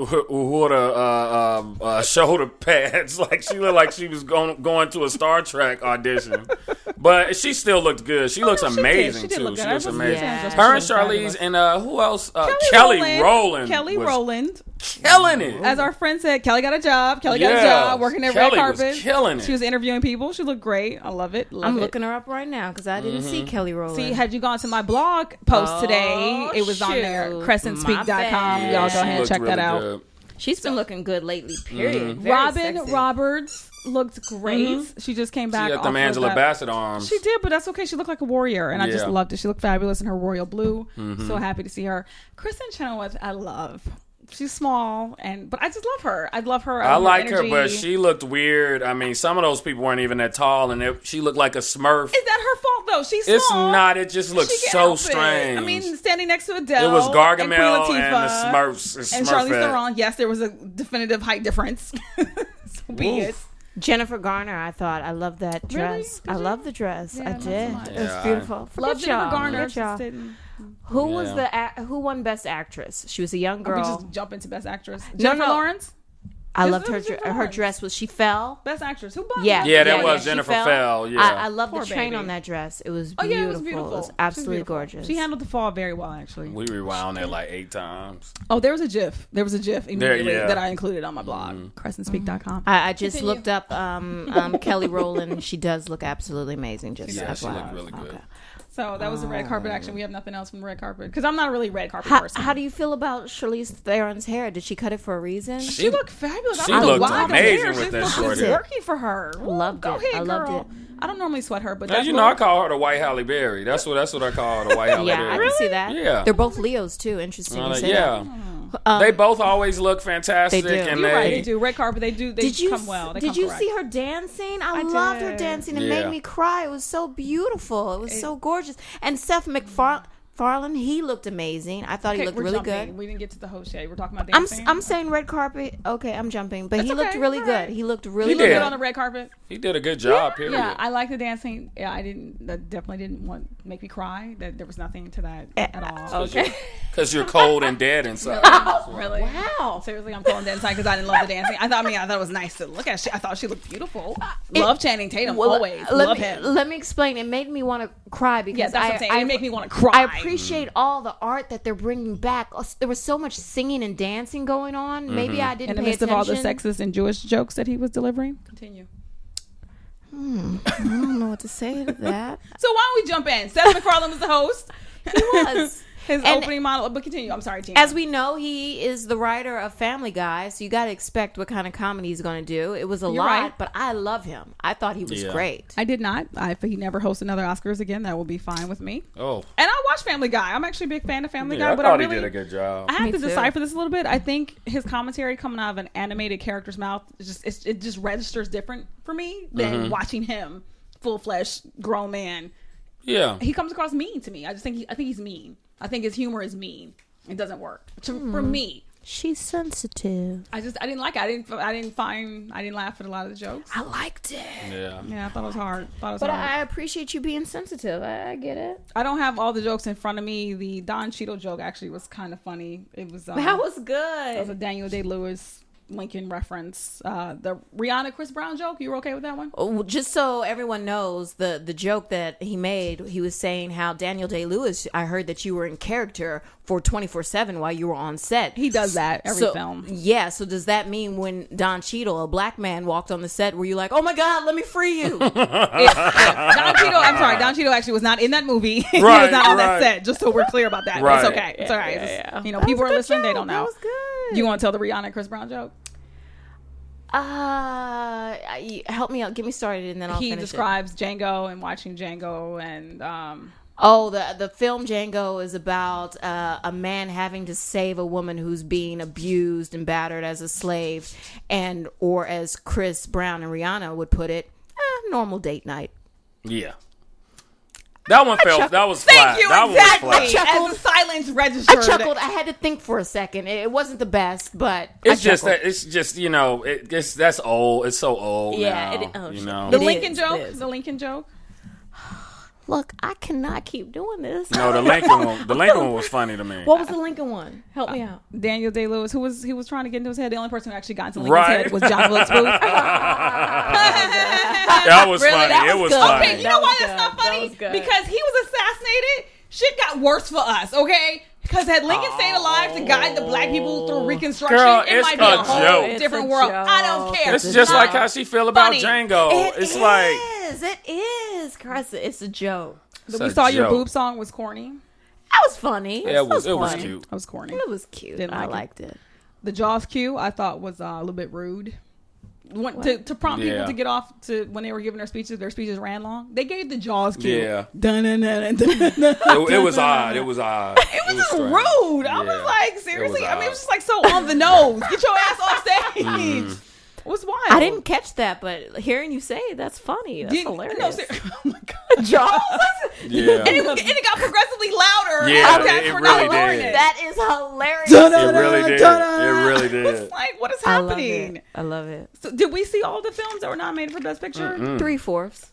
Uhura shoulder pads, like she looked like she was going to a Star Trek audition. But she still looked good. She looks amazing she too. Look She good. looks amazing. Yeah. Her and Charlize and who else? Kelly Rowland. Kelly Rowland. Killing it. As our friend said, Kelly got a job. Got a job working at Red Carpet. Was killing it. She was interviewing people. She looked great. I love it. I'm looking her up right now because I didn't see Kelly Rowland. See, had you gone to my blog post today, it was on there. CrescentSpeak.com. Y'all go ahead and check that out. Good. She's been looking good lately, period. Very Robin sexy. Roberts looked great. She just came back. She had them Angela Bassett arms. She did, but that's okay. She looked like a warrior, and I just Yeah. loved it. She looked fabulous in her royal blue. So happy to see her. Kristen Chenoweth, I love. She's small, but I just love her. I love her. I like her, energy. but she looked weird. I mean, some of those people weren't even that tall, and she looked like a Smurf. Is that her fault though? She's small. It's not. It just looks She can so help it. strange. I mean, standing next to Adele. it was Gargamel and, and the Smurfs. and Charlize Theron. Yes, there was a definitive height difference. So be it. Jennifer Garner, I love that dress. Really? I love the dress. Yeah, I not so did. much. It was Yeah, beautiful. Love Jennifer Garner. Good job. Just didn't- Who was who won Best Actress? She was a young We girl. just jump into Best Actress. No, Jennifer no. Lawrence. I loved her. Jennifer Her Lawrence. dress was. She fell. Best Actress. Who won? Yeah, Yeah, that was she Jennifer Fell, yeah. I love Poor the train baby. on that dress. It was Oh beautiful. yeah, it was beautiful. It was She absolutely beautiful. gorgeous. She handled the fall very well, actually. We rewound that like 8 times. Oh, there was a GIF. Immediately yeah. that I included on my blog, CrescentSpeak.com. I just looked up Kelly Rowland. She does look absolutely amazing. Just Yeah, she FYI. looked really good. Okay. So that was the red carpet action. We have nothing else from the red carpet because I'm not a really red carpet person. How do you feel about Charlize Theron's hair? Did she cut it for a reason? She looked fabulous. She I don't know looked why. amazing She with that looked short hair. working for her. Loved Go it. ahead, I loved girl. it. I don't normally sweat her, but As that's you know, I call her the White Halle Berry. That's what I call her, the White Halle Yeah, Berry. I can see that. Yeah. They're both Leos too. Interesting. You say Yeah. that. They both always look fantastic. They do. And You're right. they They do red carpet. They do. They Did you come well. They did come you correct. see her dancing? I I loved her did. dancing. It Yeah. made me cry. It was so beautiful. It was so gorgeous. And Seth MacFarlane, he looked amazing. I thought he looked we're really jumping. good. We didn't get to the host yet. We're talking about I'm dancing. I'm saying red carpet. Okay, I'm jumping, but That's he looked okay. really All good. right. He looked really You look good. good on the red carpet. He did a good job, period. Yeah, I like the dancing. Yeah, I didn't. That definitely didn't make me cry. That there was nothing to that at all. Okay. Because you're cold and dead inside. Really? Wow. Seriously, I'm calling that inside because I didn't love the dancing. I thought it was nice to look at. I thought she looked beautiful. Love Channing Tatum always. Love him. Let me explain. It made me want to cry because Yes, that's what I'm saying. I It made me want to cry. I appreciate all the art that they're bringing back. There was so much singing and dancing going on. Maybe I didn't in the pay midst attention. of all the sexist and Jewish jokes that he was delivering. Continue. I don't know what to say to that. So why don't we jump in? Seth MacFarlane was the host. He was. his opening monologue. But continue. I'm sorry, Tina. As we know, he is the writer of Family Guy, so you got to expect what kind of comedy he's going to do. It was a lot, right. But I love him. I thought he was great. I did not. If he never hosts another Oscars again, that will be fine with me. Oh. And I watch Family Guy. I'm actually a big fan of Family Guy. I thought he did a good job. I have to decipher this a little bit. I think his commentary coming out of an animated character's mouth, it just registers different for me than watching him, full-fledged, grown man. Yeah. He comes across mean to me. I think he's mean. I think his humor is mean. It doesn't work for me. She's sensitive. I didn't like it. I didn't laugh at a lot of the jokes. I liked it. Yeah, I thought it was hard. I appreciate you being sensitive. I get it. I don't have all the jokes in front of me. The Don Cheadle joke actually was kind of funny. It was that was good. That was a Daniel Day-Lewis Lincoln reference. The Rihanna Chris Brown joke, you were okay with that one? Oh, just so everyone knows, the joke that he made, he was saying how Daniel Day-Lewis, I heard that you were in character for 24/7 while you were on set. He does that every film. Yeah, so does that mean when Don Cheadle, a black man, walked on the set, were you like, oh my God, let me free you? Don Cheadle actually was not in that movie. He was not on that set, just so we're clear about that. Right. It's okay. It's all right. Yeah. You know, people are listening, they don't know. That was good. You want to tell the Rihanna Chris Brown joke? Help me out. Get me started, and then I'll finish it. He describes Django and watching Django, and the film Django is about a man having to save a woman who's being abused and battered as a slave, or as Chris Brown and Rihanna would put it, normal date night. Yeah. That one felt. That was flat. Thank you. That exactly. was flat. As the silence registered. I chuckled. I had to think for a second. It wasn't the best, but it's just that. It's just that's old. It's so old. Yeah. Now, the Lincoln joke. The Lincoln joke. Look, I cannot keep doing this. No, the Lincoln one. The Lincoln one was funny to me. What was the Lincoln one? Help me out. Daniel Day-Lewis, he was trying to get into his head. The only person who actually got into Lincoln's head was John Wilkes Booth. That was funny. It was funny. Okay, you know why that's not funny? Because he was assassinated. Shit got worse for us. Okay. Because had Lincoln stayed alive to guide the black people through Reconstruction, it might be a whole different world. I don't care. It's just like how she feel about Django. It is. Chris, it's a joke. We saw your boob song was corny. That was funny. Yeah, it was cute. That was corny. It was cute. I liked it. The Jaws cue I thought was a little bit rude. To prompt people to get off to when they were giving their speeches ran long. They gave the Jaws cue. Yeah. It was odd. It was odd. It was just rude. I was like, seriously? It was just like so on the nose. Get your ass off stage. It was wild. I didn't catch that, but hearing you say it, that's funny. That's hilarious. No, oh my God. Jaws? Yeah. And it got progressively louder. Yeah, it really did. That is hilarious. It really did. It really did. It's like, what is happening? I love it. So, did we see all the films that were nominated for Best Picture? 3/4.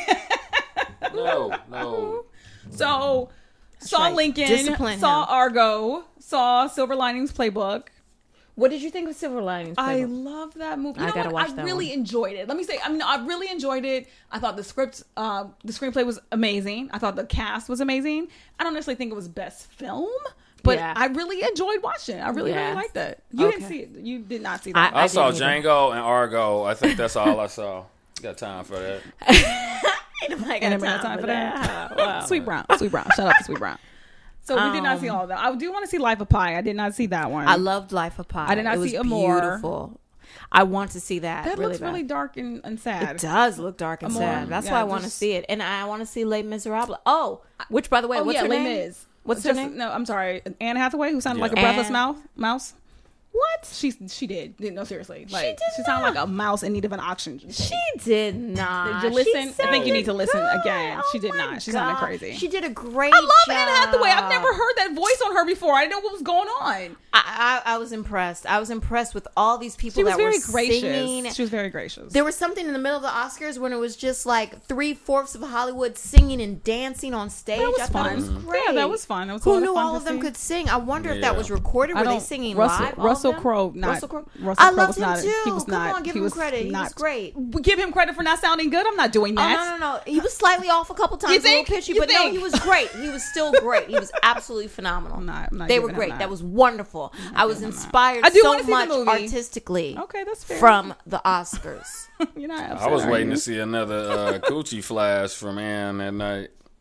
No. So, saw Lincoln, saw Argo, saw Silver Linings Playbook. What did you think of Silver Linings Playbook? I love that movie. I gotta watch that. I really enjoyed it. Let me say, I really enjoyed it. I thought the screenplay was amazing. I thought the cast was amazing. I don't necessarily think it was best film, but I really enjoyed watching it. I really liked it. You didn't see it. You did not see that. I saw Django and Argo. I think that's all I saw. Got time for that. I got time for that. Wow. Sweet Brown. Shout out to Sweet Brown. So we did not see all of that. I do want to see Life of Pi. I did not see that one. I loved Life of Pi. I did not see Amour. Beautiful. I want to see that. That looks really dark and sad. It does look dark and sad. That's why I want to see it. And I want to see Les Miserables. Oh, which, by the way, what's her name? What's her name? No, I'm sorry. Anne Hathaway, who sounded like a breathless mouse. What? She did. No, seriously. Like she sounded like a mouse in need of an oxygen. She did not. Did you listen? I think you need to listen again. She did not. She sounded crazy. She did a great job. I love Anne Hathaway. I've never heard that voice on her before. I didn't know what was going on. I was impressed. I was impressed with all these people that were singing. She was very gracious. There was something in the middle of the Oscars when it was just like 3/4 of Hollywood singing and dancing on stage. That was fun. It was great. Yeah, that was fun. It was Who knew all of them could sing? I wonder if that was recorded. Were they singing live? Russell Crowe, I loved him too. He was not. Come on, give him credit. He was great. Give him credit for not sounding good. I'm not doing that. Oh, no. He was slightly off a couple times, a little pitchy, but no, he was great. He was still great. He was absolutely phenomenal. I'm not they were great. That was wonderful. I was inspired so much artistically. Okay, that's fair. From the Oscars. You're not upset, I was waiting to see another coochie flash from Anne that night.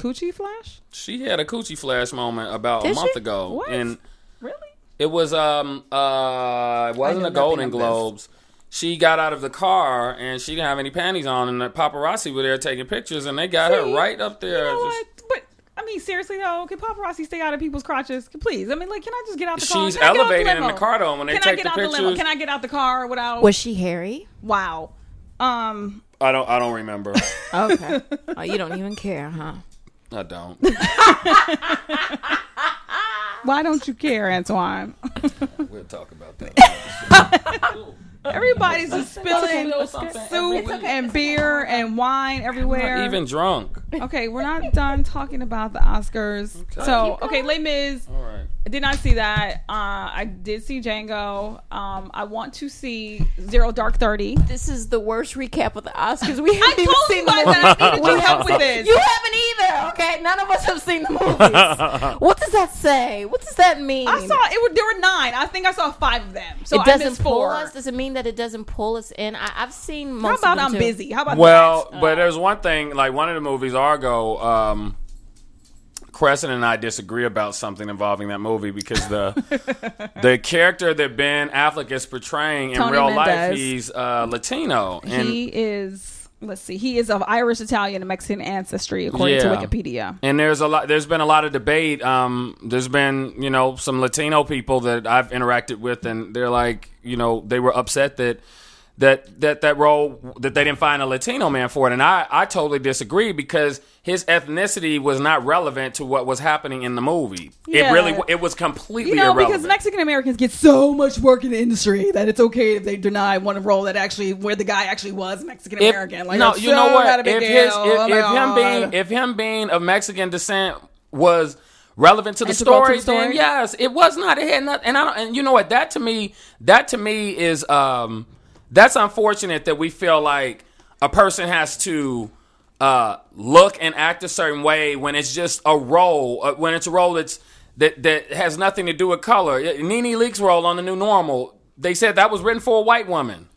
coochie flash? She had a coochie flash moment about a month ago. What? And Really? it was it wasn't the Golden Globes. She got out of the car and she didn't have any panties on, and the paparazzi were there taking pictures, and they got her right up there. You know what? But I mean, seriously though, can paparazzi stay out of people's crotches? Please, I mean, like, can I just get out the car? She's elevated in the car though when they take the pictures. Can I get out the car without? Was she hairy? Wow. I don't remember. Okay. Oh, you don't even care, huh? I don't. Why don't you care, Antoine? We'll talk about that. Everybody's just spilling soup and beer and wine everywhere. I'm not even drunk. Okay, we're not done talking about the Oscars. Okay. So, Les Mis. All right. I did not see that. I did see Django. I want to see Zero Dark 30. This is the worst recap of the Oscars. We haven't I even told seen you the guys movie. that I needed your help with this. You haven't either, okay? None of us have seen the movies. What does that say? What does that mean? I saw it. There were 9. I think I saw 5 of them. So it doesn't I missed pull 4. us? Does it mean that it doesn't pull us in? I've seen most How of about them I'm too. busy? How about that? But there's one thing, like one of the movies, Argo, Crescent and I disagree about something involving that movie because the character that Ben Affleck is portraying in Tony real Mendez. life, he's Latino. And He is, let's see, he is of Irish, Italian, and Mexican ancestry, according to Wikipedia. And there's been a lot of debate. There's been, some Latino people that I've interacted with, and they're like, they were upset that role, that they didn't find a Latino man for it. And I totally disagree because his ethnicity was not relevant to what was happening in the movie. Yeah. It was completely irrelevant. Because Mexican Americans get so much work in the industry that it's okay if they deny one role that where the guy actually was Mexican American. Like, no, you know what? If If him being of Mexican descent was relevant to the story, then yes, it was not. It had nothing. And you know what? That to me is that's unfortunate that we feel like a person has to look and act a certain way when it's just a role. When it's a role that has nothing to do with color. Nene Leakes' role on The New Normal, they said that was written for a white woman.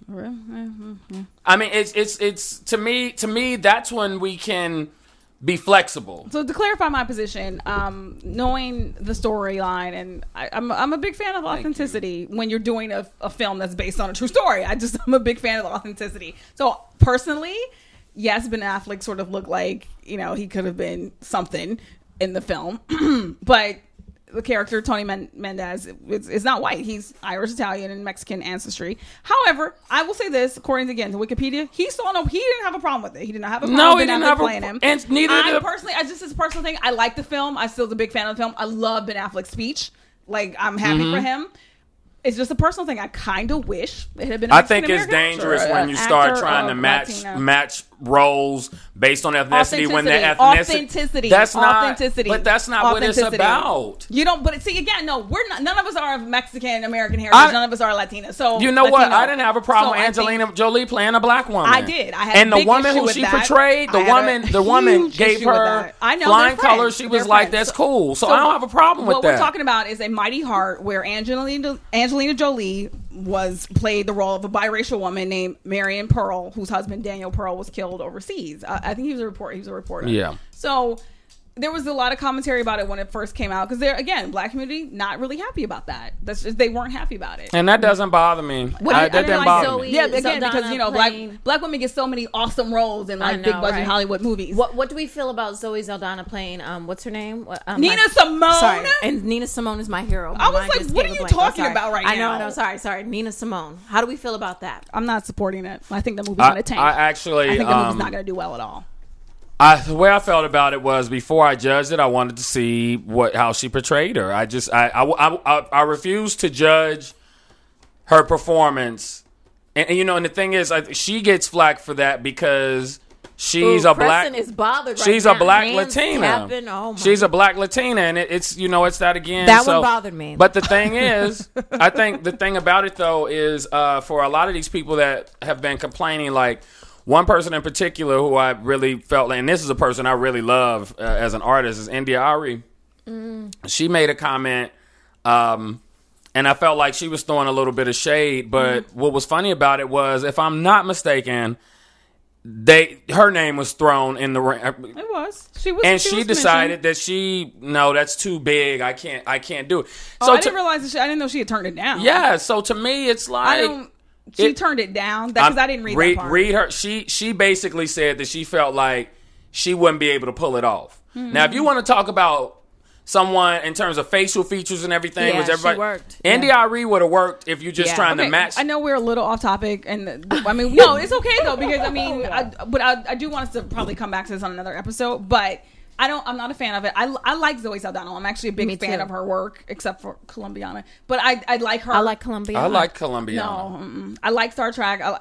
I mean, it's to me that's when we can be flexible. So to clarify my position, knowing the storyline, and I'm a big fan of authenticity when you're doing a film that's based on a true story. I'm a big fan of authenticity. So personally, yes, Ben Affleck sort of looked like, he could have been something in the film, but the character Tony Mendez is not white. He's Irish, Italian, and Mexican ancestry. However, I will say this, according to Wikipedia, he didn't have a problem with it. He did not have a problem with Ben Affleck playing him. And neither personally, just as a personal thing, I like the film. I still was a big fan of the film. I love Ben Affleck's speech. Like, I'm happy for him. It's just a personal thing. I kind of wish it had been. I think it's dangerous when you start trying to match roles based on ethnicity when the authenticity. That's not. Authenticity. But that's not what it's about. You don't. But see, again, no, we're not. None of us are of Mexican American heritage. None of us are Latina. So you know what? I didn't have a problem with Angelina Jolie playing a black woman. I did. I had and a big the woman issue who with she that. portrayed, the woman gave her flying colors. She was like, "That's cool." So I don't have a problem with that. What we're talking about is A Mighty Heart, where Angelina Jolie played the role of a biracial woman named Marion Pearl, whose husband Daniel Pearl was killed overseas. I think he was a reporter. Yeah. So there was a lot of commentary about it when it first came out because black community not really happy about that. That's just, they weren't happy about it. And that doesn't bother me. That doesn't bother me. Yeah, again, because black women get so many awesome roles in big budget Hollywood movies. What do we feel about Zoe Saldana playing what's her name? Nina Simone. Sorry, and Nina Simone is my hero. I was like, what are you talking about right now? I know. Sorry. Nina Simone. How do we feel about that? I'm not supporting it. I think the movie's going to tank. I think the movie's not going to do well at all. The way I felt about it was before I judged it, I wanted to see how she portrayed her. I refused to judge her performance, and the thing is, she gets flack for that because she's a black. Is bothered right she's now. A black Hands Latina. Oh she's a black Latina, and it's that again. That one bothered me. But the thing is, I think the thing about it though is for a lot of these people that have been complaining, like. One person in particular who I really felt, and this is a person I really love as an artist, is India Ari. She made a comment, and I felt like she was throwing a little bit of shade. But what was funny about it was, if I'm not mistaken, her name was thrown in the ring. It was. She decided that that's too big. I can't do it. So I didn't realize I didn't know she had turned it down. Yeah. So to me, it's like she turned it down because I didn't read that part. Read her. She basically said that she felt like she wouldn't be able to pull it off. Mm-hmm. Now, if you want to talk about someone in terms of facial features and everything, yeah, was everybody she worked. India.Arie would have worked if you're just trying to match. I know we're a little off topic, and I mean, no, it's okay though because I mean, I do want us to probably come back to this on another episode, but I'm not a fan of it. I like Zoe Saldana. I'm actually a big fan of her work, except for Colombiana. But I like her. I like Colombiana. I like Colombiana. No, I like Star Trek. I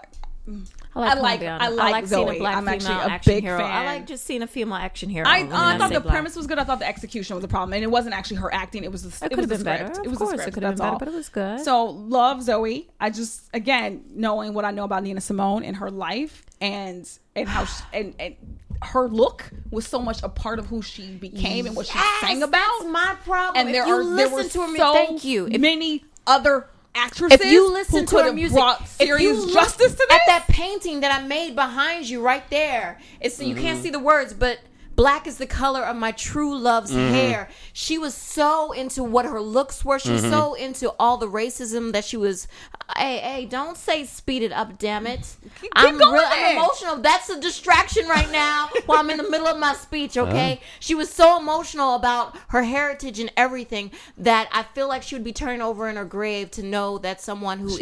like Zoe. I'm actually a big fan. I like just seeing a female action hero. I thought the premise was good. I thought the execution was a problem, and it wasn't actually her acting. It was the script. It was the script. It could have been better, but it was good. So love Zoe. I just again knowing what I know about Nina Simone and her life and how and her look was so much a part of who she became and what she sang about. That's my problem. And there were so many other actresses. If you listen to her music, brought serious justice to this. At that painting that I made behind you, right there, it's you can't see the words, but black is the color of my true love's hair. She was so into what her looks were. She was so into all the racism that she was. Hey, don't say speed it up, damn it. I'm emotional. That's a distraction right now while I'm in the middle of my speech, okay? She was so emotional about her heritage and everything that I feel like she would be turning over in her grave to know that someone who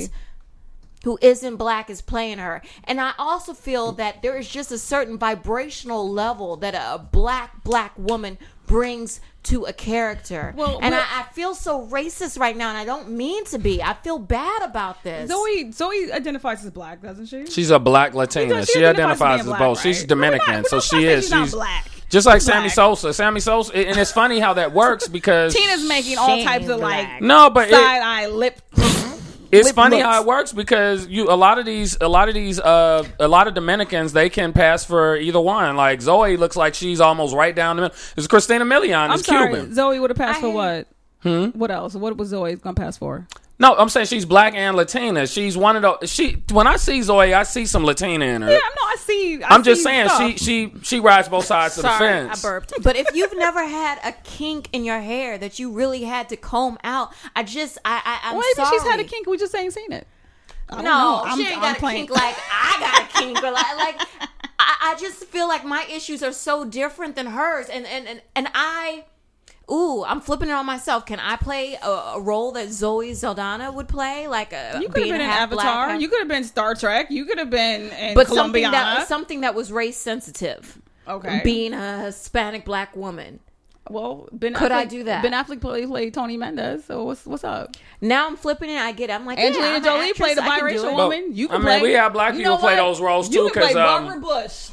isn't black is playing her. And I also feel that there is just a certain vibrational level that a black woman brings to a character. I feel so racist right now, and I don't mean to be. I feel bad about this. Zoe identifies as black, doesn't she? She's a black Latina. She identifies as both. Right? She's Dominican, so she is. She's black. Just like Sammy Sosa. Sammy Sosa, and it's funny how that works because Tina's making all types of side eye lip. It's funny how it works because a lot of Dominicans, they can pass for either one. Like Zoe looks like she's almost right down the middle. It's Christina Milian. It's Cuban. Zoe would have passed for what? What else? What was Zoe gonna pass for? No, I'm saying she's black and Latina. She's one of those. When I see Zoe, I see some Latina in her. Yeah, no, I see. I'm just saying she rides both sides of the fence. I burped. But if you've never had a kink in your hair that you really had to comb out, I'm sorry. She's had a kink. We just ain't seen it. No, she ain't got a kink like I got a kink. Or like I just feel like my issues are so different than hers, and I. Ooh, I'm flipping it on myself. Can I play a role that Zoe Saldana would play? Like you could have been in Avatar. You could have been Star Trek. You could have been in Colombiana. Something that was race sensitive. Okay. Being a Hispanic black woman. Well, I do that? Ben Affleck played Tony Mendez. So what's up? Now I'm flipping it. I'm like, Angelina Jolie played a biracial woman. You can play. We have black people play those roles too. You can play Barbara Bush.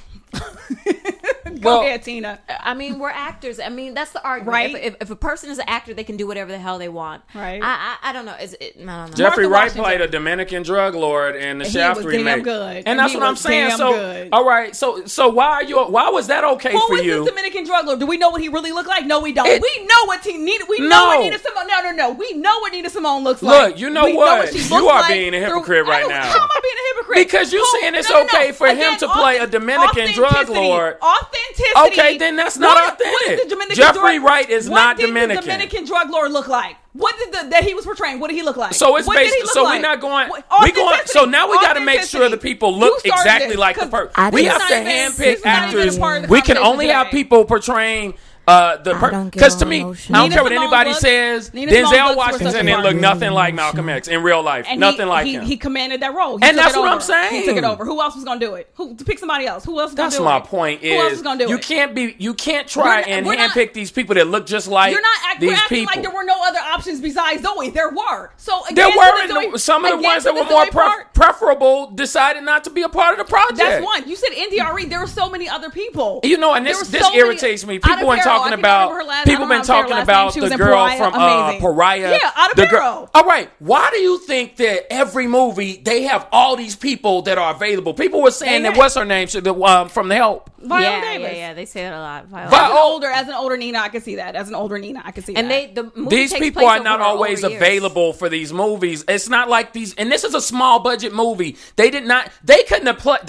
Go ahead, Tina. I mean, we're actors. I mean, that's the argument. Right? If a person is an actor, they can do whatever the hell they want. Right. I don't know. I don't know. Jeffrey Wright played a Dominican drug lord in the Shaft remake. Damn good. And that's what I'm saying. So, all right. So why was that okay for you? Who is this Dominican drug lord? Do we know what he really looked like? No, we don't. We know what Nina. We know what Nina Simone. No. We know what Nina Simone looks like. Look, you know what? You are being a hypocrite right now. How am I being a hypocrite? Because you're saying it's okay for him to play a Dominican drug lord. Authenticity. Okay, then that's not authentic. Jeffrey Wright is not Dominican. What did the Dominican drug lord look like? What did that he was portraying? What did he look like? So it's based. So we're not going. So now we got to make sure the people look exactly like the person. We have to handpick actors. We can only have people portraying. Because to me, I don't care what anybody says. Denzel Washington didn't look nothing like Malcolm X in real life. Nothing like him. He commanded that role. And that's what I'm saying. He took it over. Who else was going to do it? Pick somebody else. Who else was going to do it? That's my point. Who else was going to do it? You can't try and handpick these people that look just like these people. Like there were no other options besides Zoe. There were. So again, there were some of the ones that were more preferable decided not to be a part of the project. That's one. You said India.Arie. There were so many other people. You know, and this irritates me. People want to talk talking about. People been talking about the girl from Pariah. Yeah, Adebaro. All right. Why do you think that every movie they have all these people that are available? People were saying that what's her name from The Help. Viola Davis. Yeah, they say that a lot. As an older Nina, I can see that. And these people are not always available for these movies. It's not like these, and this is a small budget movie. They couldn't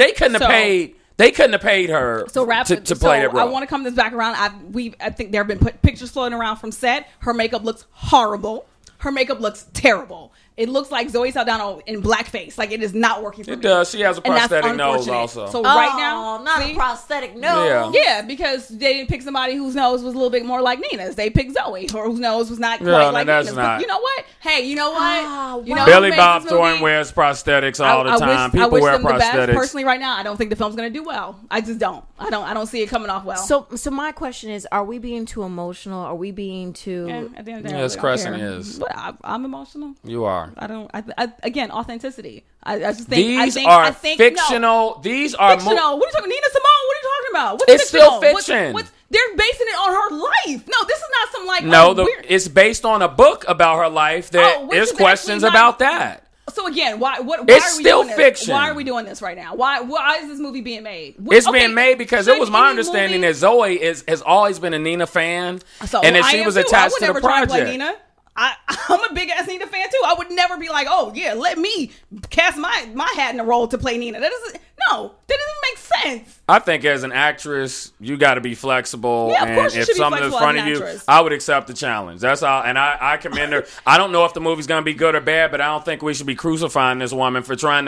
have paid her to play that role. I want to come this back around. I think there have been pictures floating around from set. Her makeup looks horrible. Her makeup looks terrible. It looks like Zoe Saldana in blackface. Like, it is not working for me. It does. She has a prosthetic nose also. So right now... not a prosthetic nose. Yeah, because they didn't pick somebody whose nose was a little bit more like Nina's. They picked Zoe, or whose nose was not quite like Nina's. But you know what? Hey, you know what? Billy Bob Thornton wears prosthetics all the time. People wear prosthetics. The best. Personally, right now, I don't think the film's going to do well. I just don't. I don't see it coming off well. So my question is, are we being too emotional? Are we being too... At the end of the day, yes, Crescent is. But I'm emotional. You are. Again, authenticity. I just think these are fictional. No. These are fictional. What are you talking? Nina Simone. What are you talking about? What's it's fictional? Still fiction. They're basing it on her life. No, this is not some like. It's based on a book about her life. There's questions about that. So again, why are we still doing fiction. This? Why are we doing this right now? Why is this movie being made? It's being made because it was my understanding that Zoe has always been a Nina fan, and that she was attached to the project. I'm a big ass Nina fan too. I would never be like, oh yeah, let me cast my hat in the role to play Nina. That doesn't make sense. I think as an actress, you got to be flexible. Yeah, and if something is in front of you, I would accept the challenge. That's all. And I commend her. I don't know if the movie's gonna be good or bad, but I don't think we should be crucifying this woman for trying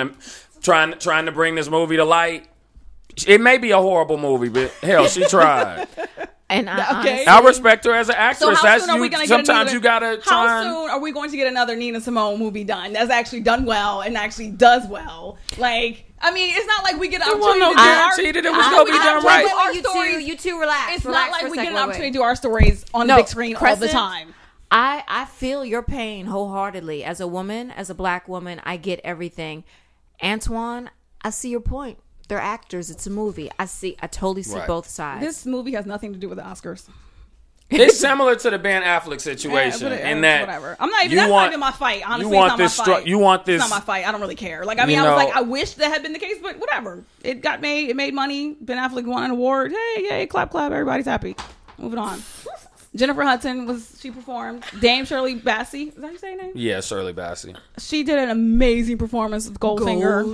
to bring this movie to light. It may be a horrible movie, but hell, she tried. And I respect her as an actress. So how soon are we gonna sometimes you gotta try. How soon are we going to get another Nina Simone movie done that's actually done well and actually does well? Like, I mean, it's not like we get an opportunity to do guarantee that it was gonna be done right. You two relax. It's not like we get an opportunity to do our stories on the big screen all the time. I feel your pain wholeheartedly. As a woman, as a black woman, I get everything. Antoine, I see your point. They're actors. It's a movie. I totally see both sides. This movie has nothing to do with the Oscars. It's similar to the Ben Affleck situation in that whatever. I'm not even. That's not even my fight. Honestly, it's not my fight. You want this? It's not my fight. I don't really care. Like, I mean, I was like, I wish that had been the case, but whatever. It got made. It made money. Ben Affleck won an award. Hey, yay! Clap, clap. Everybody's happy. Moving on. Jennifer Hudson she performed. Dame Shirley Bassey. Is that how you say her name? Yeah, Shirley Bassey. She did an amazing performance with Goldfinger.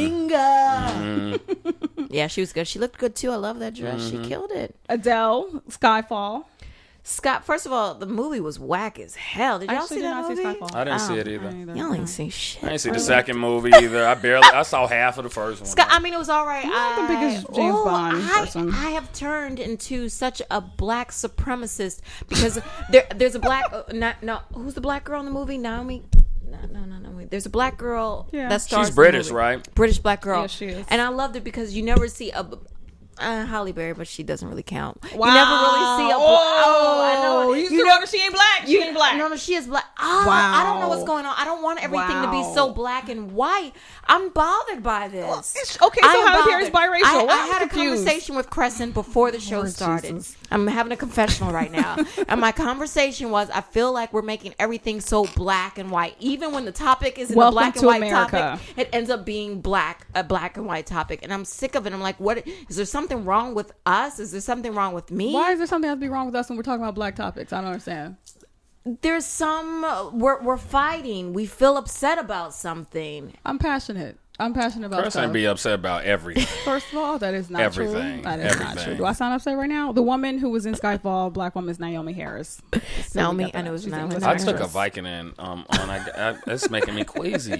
Yeah, she was good. She looked good too. I love that dress. She killed it. Adele, Skyfall. Scott, first of all, the movie was whack as hell. Did y'all see that movie? I didn't see it either. Y'all ain't seen shit. I didn't see the second movie either. I saw half of the first one. Scott, I mean, it was all right. I'm not the biggest James Bond person. I have turned into such a black supremacist because there's a black. Who's the black girl in the movie? Naomi. No. There's a black girl that stars. She's British, right? British black girl. Yeah, she is. And I loved it because you never see a. Halle Berry, but she doesn't really count. Wow. You never really see a. I know. You know she ain't black. She ain't black. No, she is black. Wow. I don't know what's going on. I don't want everything to be so black and white. I'm bothered by this. Okay, so Halle Berry's biracial. I had a conversation with Crescent before the show started. Jesus. I'm having a confessional right now. And my conversation was, I feel like we're making everything so black and white. Even when the topic is in the black and white topic, it ends up being a black and white topic. And I'm sick of it. I'm like, what? Is there something wrong with us? Is there something wrong with me? Why is there something that has to be wrong with us when we're talking about black topics? I don't understand. There's some we're fighting. We feel upset about something. I'm passionate about Chris ain't be upset about everything. First of all, that is not true. That is not true. Do I sound upset right now? The woman who was in Skyfall, black woman, is Naomi Harris. Naomi, I know it's Naomi. I took a Vicodin on. It's making me queasy.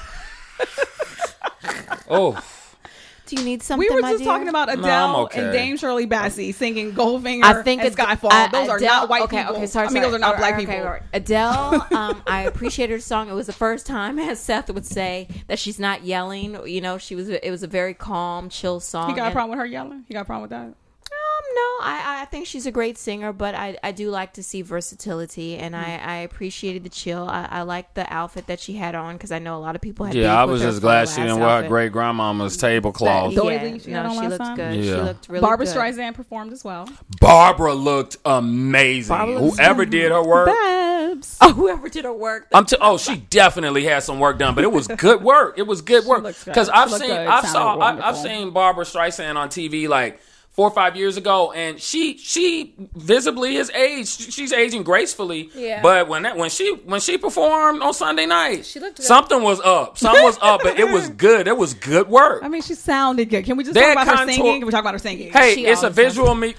Oh. Do you need something? We were just talking about Adele and Dame Shirley Bassey singing Goldfinger and Skyfall. Those are not white people. Okay, sorry. I mean, those are not black people. Adele, I appreciated her song. It was the first time, as Seth would say, that she's not yelling. You know, it was a very calm, chill song. He got a problem with her yelling? He got a problem with that? I think she's a great singer, but I do like to see versatility, and I appreciated the chill. I like the outfit that she had on because I know a lot of people had. Yeah, I was just glad she didn't wear her great grandmama's tablecloth. She looked good. Yeah. She looked really Barbara good. Streisand performed as well. Barbara looked amazing. Whoever did her work. Babs. Oh, whoever did her work. She definitely had some work done, but it was good work. It was good work looks good. because She I've looked seen good. I've Sounded seen Barbara Streisand on TV like 4 or 5 years ago, and she visibly is aged. She's aging gracefully. Yeah. But when she performed on Sunday night, She looked good. something was up. Something was up, but it was good. It was good work. I mean, she sounded good. Can we just That talk about her contour- singing? Can we talk about her singing? Hey, She it's a always does. visual me.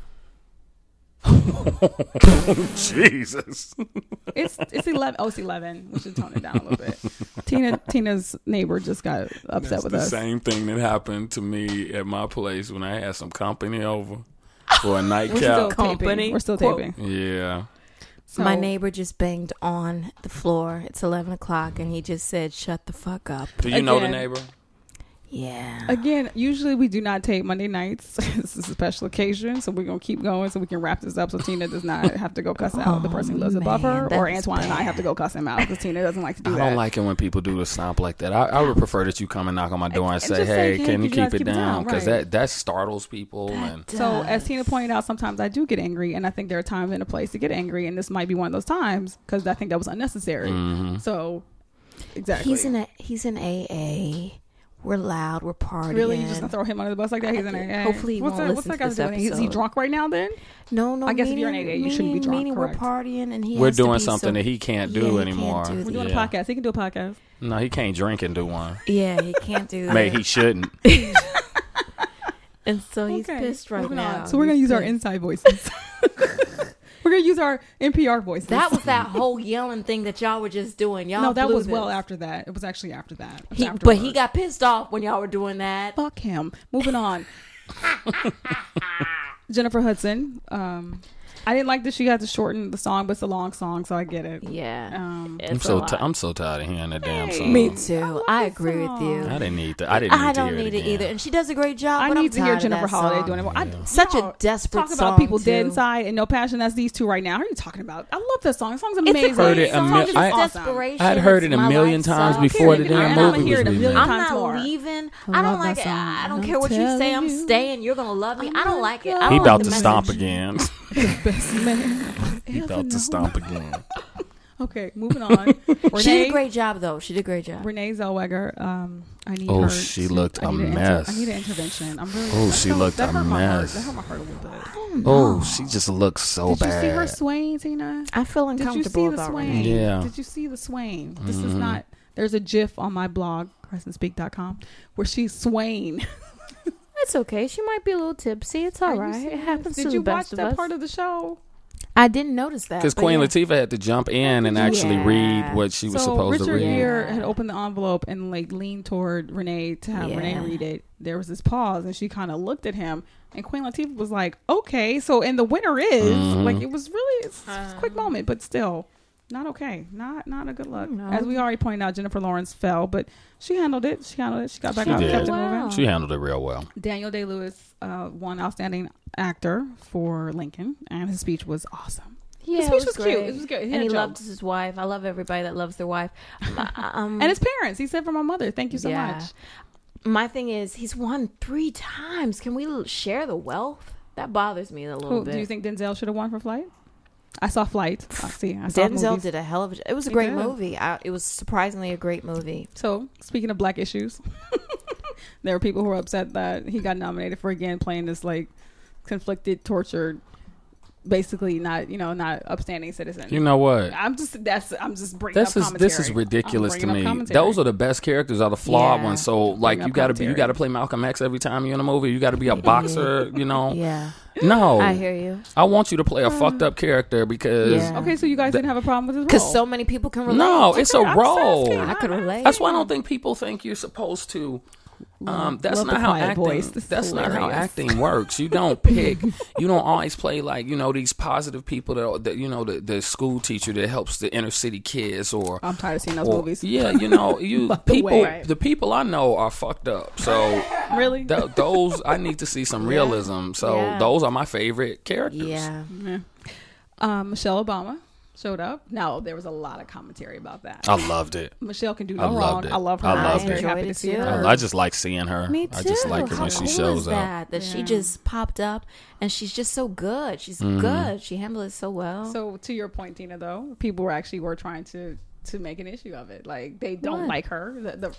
Jesus. It's 11. Oh, it's 11. We should tone it down a little bit. Tina's neighbor just got upset That's with the us. same thing that happened to me at my place when I had some company over for a We're still nightcap. Company. taping. We're still Quote. taping. Yeah. So, My neighbor just banged on the floor. It's 11 o'clock, and he just said, "Shut the fuck up." Do you know the Again. neighbor? Yeah. Again, usually we do not tape Monday nights. This is a special occasion, so we're going to keep going so we can wrap this up so Tina does not have to go cuss out the person who lives above man, her, that or was Antoine and I bad. have to go cuss him out because Tina doesn't like to do I that. don't like it when people do the stomp like that. I would prefer that you come and knock on my door and And say, just say, "Hey, "Hey, can you could you guys keep it keep it down?" down?" Because Right. that startles people. And So, as Tina pointed out, sometimes I do get angry, and I think there are times and a place to get angry, and this might be one of those times because I think that was unnecessary. Mm-hmm. So, exactly. He's in AA. We're loud. We're partying. Really? You just gonna throw him under the bus like that? He's in AA. Hopefully he what's won't that, what's listen that to guy this doing? Is he episode. drunk right now? Then No. I guess if you're in AA, you shouldn't be drunk, Meaning correct. we're partying, and he we're has to doing be something so, that he can't Yeah, do he anymore. can't do we're doing Yeah. a podcast. He can do a podcast. No, he can't drink and do one. Yeah, he can't do that. Maybe he shouldn't. And so he's pissed right moving now. on. So we're gonna He's use our pissed. inside voices. We're gonna use our NPR voices. That was that whole yelling thing that y'all were just doing. Y'all no, that blew was this. well after that. It was actually after that. It was But he afterwards. got pissed off when y'all were doing that. Fuck him. Moving on. Jennifer Hudson. I didn't like that she had to shorten the song, but it's a long song, so I get it. Yeah, I'm so tired of hearing that damn song. Me too. I that agree with you. I didn't need to. I didn't need I to don't hear need it it again. either, and she does a great job. I but need I'm to hear tired of Jennifer that Holiday song. doing it more. Such a Y'all desperate talk song. about people dead too. inside and no passion. That's these two right now. Who are you talking about? I love that song. The song's It's amazing. a great Heard it a song. mil- It's I- just desperation. I'd heard it It's a my million life times song. before the Period. damn And I'ma movie hear was it a million released. I'm times not more. leaving. I I don't love like that it. song. I don't I'm care what you say. telling I'm you. staying. You're gonna love me. I don't like it. I He don't about like to the stomp message. again. Best man. He about to stomp again. Okay, moving on. She did a great job, though. She did a great job. Renee Zellweger. I need Oh, her. she to- looked I a need an mess. I need an intervention. I'm really. Oh, that she hurt- looked that a hurt my heart. mess. That hurt my heart a little bit. Oh, she just looks so Did bad. you see her swaying, Tina? I feel Did you uncomfortable see the about swaying? Renee. Yeah. Did you see the swaying? This is not. There's a GIF on my blog, CrescentSpeak.com, where she's swaying. It's okay. She might be a little tipsy. It's all Are you right. It serious? happens to Did the you watch best of that us. part of the show? I didn't notice that. Because but Queen yeah. Latifah had to jump in and actually Yeah. read what she was So supposed Richard to read. Gere had opened the envelope and like leaned toward Renee to have Renee Yeah. read it. There was this pause, and she kind of looked at him, and Queen Latifah was like, "Okay." So, and the winner is like, it was really it's a quick moment, but still not okay. Not a good look. No. As we already pointed out, Jennifer Lawrence fell, but she handled it. She got back She up, did. kept it Wow. moving. She handled it real well. Daniel Day-Lewis won Outstanding Actor for Lincoln, and his speech was awesome. Yeah, The it speech was cute. great. It was good. He And had he jokes. loved his wife. I love everybody that loves their wife. And his parents. He said, "For my mother, thank you so Yeah. much." My thing is, he's won 3 times. Can we share the wealth? That bothers me a little Who, bit. do you think Denzel should have won for Flight? I saw Flight. I saw Denzel movies. did a hell of a. It was a He great did. movie. It was surprisingly a great movie. So, speaking of black issues, there were people who were upset that he got nominated for again playing this like conflicted, tortured, basically not upstanding citizen. You know what? I'm just bringing This up is commentary. this is ridiculous to I'm bringing up me. commentary. Those are the best characters, are the flawed Yeah. ones. So like up you got to commentary. play Malcolm X every time you're in a movie. You got to be a boxer. You know. Yeah, No, I hear you. I want you to play a fucked up character because Yeah. Okay, so you guys didn't have a problem with his role? Because so many people can relate. no, it's a I'm just role. asking. I could relate. That's why I don't think people think you're supposed to That's love not the how quiet acting. voice. This is That's not how hilarious. acting works. You don't pick. You don't always play like these positive people that the school teacher that helps the inner city kids or. I'm tired of seeing those or- movies. Yeah, you By the people. way. The people I know are fucked up. So Really? those I need to see some realism. So Yeah. those are my favorite characters. Yeah. Michelle Obama showed up. Now there was a lot of commentary about that. I loved it. Michelle can do I no loved wrong. it. I love her. I I was loved very it. happy Enjoyed to it see too. her. I just like seeing her. Me too. I just like it How when she cool shows is up. that she just popped up and she's just so good. She's good. She handled it so well. So to your point, Tina, though, people were trying to make an issue of it. Like they don't What? like her.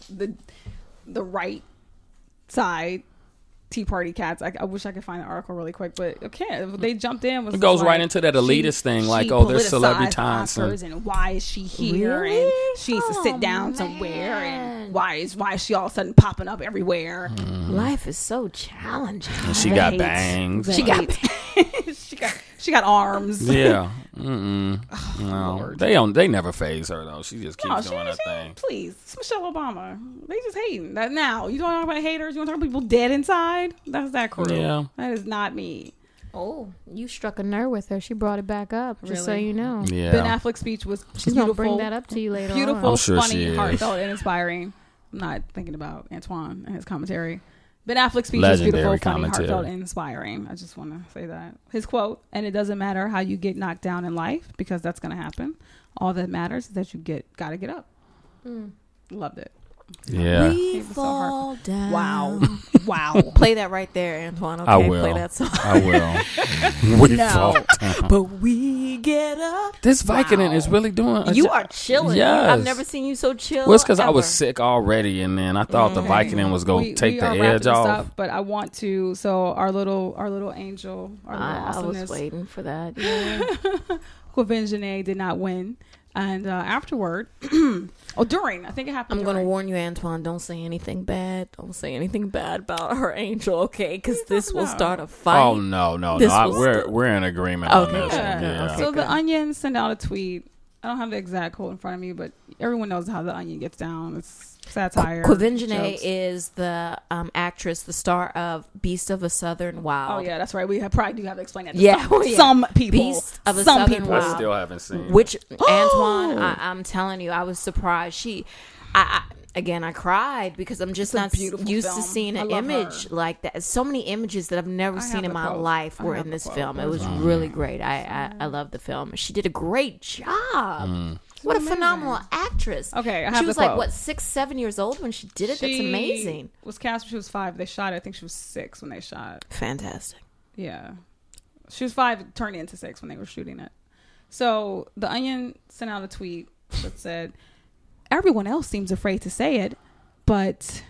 The right side Tea Party cats. I wish I could find the article really quick, but okay, they jumped in. Was It goes like, right into that elitist thing, like, she oh, there's celebrity politicized times Oscars and why is she here? Really? And she needs to sit Oh, down somewhere. man. And why is she all of a sudden popping up everywhere? Life is so challenging. And she The got hate. bangs. The She got hate. she got arms. Yeah. No, Lord. they never phase her though. She just No, keeps doing her thing. Please, it's Michelle Obama. They just hating that now. You don't talk about haters. You want to talk about people dead inside? That's that crew. Yeah. That is not me. Oh, you struck a nerve with her. She brought it back up, just so Really? you know. Yeah. Ben Affleck's speech was She's beautiful. gonna bring that up to you later Beautiful, on. I'm sure she funny, is. heartfelt, and inspiring. I'm not thinking about Antoine and his commentary. Ben Affleck's speech Legendary was beautiful, funny, commentary. heartfelt, and inspiring. I just want to say that. His quote, and it doesn't matter how you get knocked down in life, because that's going to happen. All that matters is that you got to get up. Loved it. Yeah. We was so fall down. Wow. Wow. Play that right there, Antoine. Okay, I will. play that song. I will. We No. fought. But we get up. This Vicodin is really doing. You are chilling. Yes. I've never seen you so chill. Well, it's because I was ever. sick already, and then I thought the Vicodin was going to take the are edge wrapping this off. up, but I want to. So our little angel, our little I was awesomeness, waiting for that. Yeah. Quenvin Janae did not win, and afterward, during, I think it happened. I'm going to during. warn you, Antoine. Don't say anything bad. Don't say anything bad about her angel, okay? Because this will start a fight. Oh no! This I, was- we're in agreement on Okay. this. Yeah. Yeah. So Okay, the good. Onion sent out a tweet. I don't have the exact quote in front of me, but everyone knows how the Onion gets down. It's satire. Quenvin Janae jokes. is the actress, the star of Beast of a Southern Wild. Oh yeah, that's right. We probably do have to explain that. To Yeah, some, well, yeah. some people. Beast of a some Southern people. I Wild. still haven't seen. Which Oh! Antoine, I'm telling you, I was surprised. I cried because I'm just It's a not beautiful used film. to seeing I an love image her. like that. So many images that I've never I seen have in the my quote. life I were have in the this quote. film. It was really great. I love the film. She did a great job. What a amazing. phenomenal actress. Okay, I have she the was like quote. what 6-7 years old when she did it. That's She amazing. Was cast when she was 5. They shot. I think she was 6 when they shot. Fantastic. Yeah, she was 5, turned into 6 when they were shooting it. So the Onion sent out a tweet that said, "Everyone else seems afraid to say it, but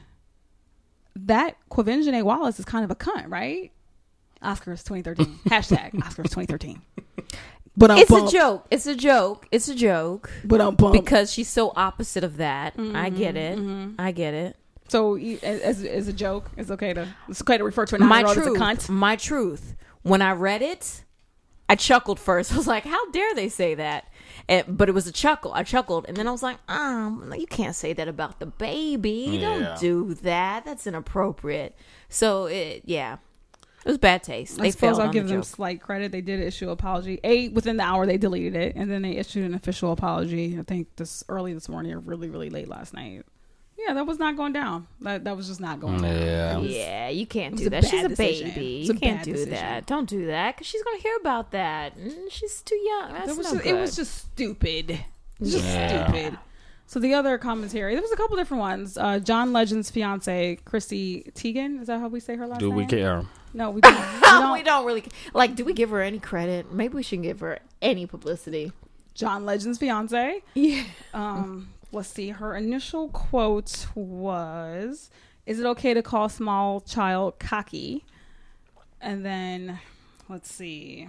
that Quenvin Janae Wallace is kind of a cunt, right?" Oscars 2013 hashtag Oscars 2013. But It's a joke. It's a joke. It's a joke. But Because she's so opposite of that. I get it. I get it. So as a joke, it's okay to refer to a 9-year-old as a cunt. My truth. When I read it, I chuckled first. I was like, "How dare they say that?" But it was a chuckle. I chuckled, and then I was like, "You can't say that about the baby. Yeah. Don't do that. That's inappropriate." So it was bad taste. I They suppose failed I'll on give the them joke. slight credit. They did issue an apology. Within the hour they deleted it, and then they issued an official apology. I think early this morning or really, really late last night. Yeah, that was not going down. That was just not going down. Yeah. Yeah, you can't was do a that. She's bad a decision. baby. It's You a can't bad do decision. that. Don't do that because she's gonna hear about that. She's too young. That's no It was good. just stupid. Just Yeah. stupid. So the other commentary, there was a couple different ones. John Legend's fiance, Chrissy Teigen. Is that how we say her last Do name? we care? No, we don't. We don't really like. Do we give her any credit? Maybe we shouldn't give her any publicity. John Legend's fiance. Yeah. Let's see. Her initial quote was, "Is it okay to call small child cocky?" And then, let's see.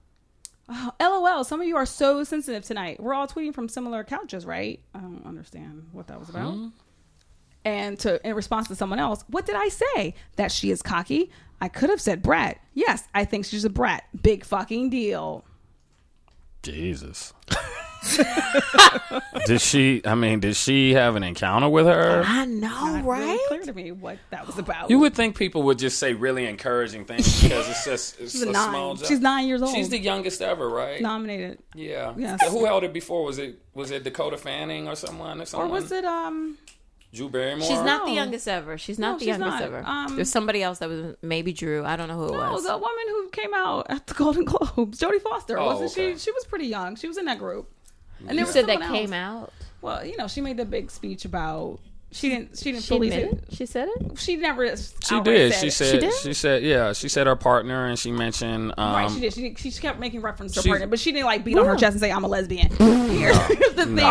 Oh, LOL, some of you are so sensitive tonight. We're all tweeting from similar couches, right? I don't understand what that was about. And in response to someone else, "What did I say? That she is cocky? I could have said brat. Yes, I think she's a brat. Big fucking deal." Jesus. Did she have an encounter with her? I know, Not right? really clear to me what that was about. You would think people would just say really encouraging things because it's a small job. She's 9 years old. She's the youngest ever, right? Nominated. Yeah. Yes. Who held it before? Was it Dakota Fanning or someone? Or was it Drew Barrymore? She's not the No. youngest ever. She's not the youngest ever. There's somebody else that was maybe Drew. I don't know who it was. the woman who came out at the Golden Globes, Jodie Foster, wasn't okay. she? She was pretty young. She was in that group. And You there said was that someone came else. out. Well, she made the big speech about she didn't She fully say admitted? She said it? she never She did. She it. said. She said. Yeah. She said her partner, and she mentioned. Right, she did. She kept making reference to her she's- partner, but she didn't like beat on her chest and say, "I'm a lesbian." Here's the thing,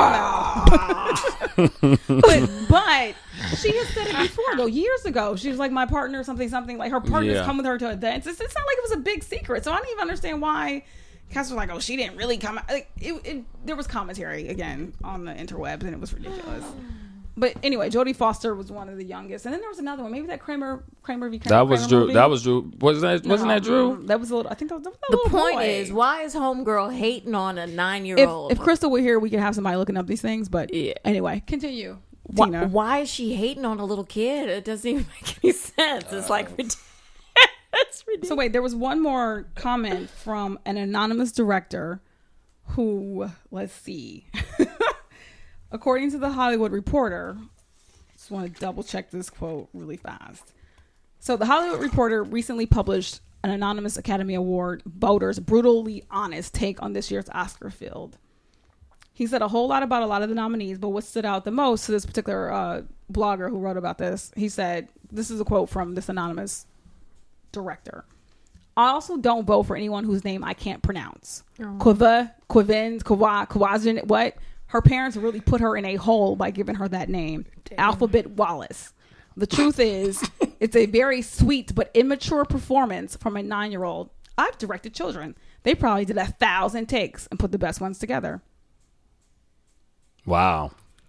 though. but she has said it before, though, years ago. She was like, "My partner, something, something." Like her partners Yeah. come with her to events. It's not like it was a big secret, so I didn't even understand why. Cass was like, "Oh, she didn't really come out." Like there was commentary again on the interwebs, and it was ridiculous. But anyway, Jodie Foster was one of the youngest, and then there was another one. Maybe that Kramer v. Kramer. That was Drew. movie? That was Drew. Wasn't that Drew? That was a little. I think that was a The little point boy. is, why is homegirl hating on a 9-year-old? If Crystal were here, we could have somebody looking up these things. But Yeah. anyway, continue. Tina. why is she hating on a little kid? It doesn't even make any sense. It's like it's ridiculous. So wait, there was one more comment from an anonymous director who, let's see, according to the Hollywood Reporter, just want to double check this quote really fast. So the Hollywood Reporter recently published an anonymous Academy Award voters' brutally honest take on this year's Oscar field. He said a whole lot about a lot of the nominees, but what stood out the most to this particular blogger who wrote about this, he said, this is a quote from this anonymous director. I also don't vote for anyone whose name I can't pronounce. Kwajin, what? Her parents really put her in a hole by giving her that name. Damn. Alphabet Wallace. The truth is, it's a very sweet but immature performance from a 9-year-old. I've directed children. They probably did 1,000 takes and put the best ones together. Wow.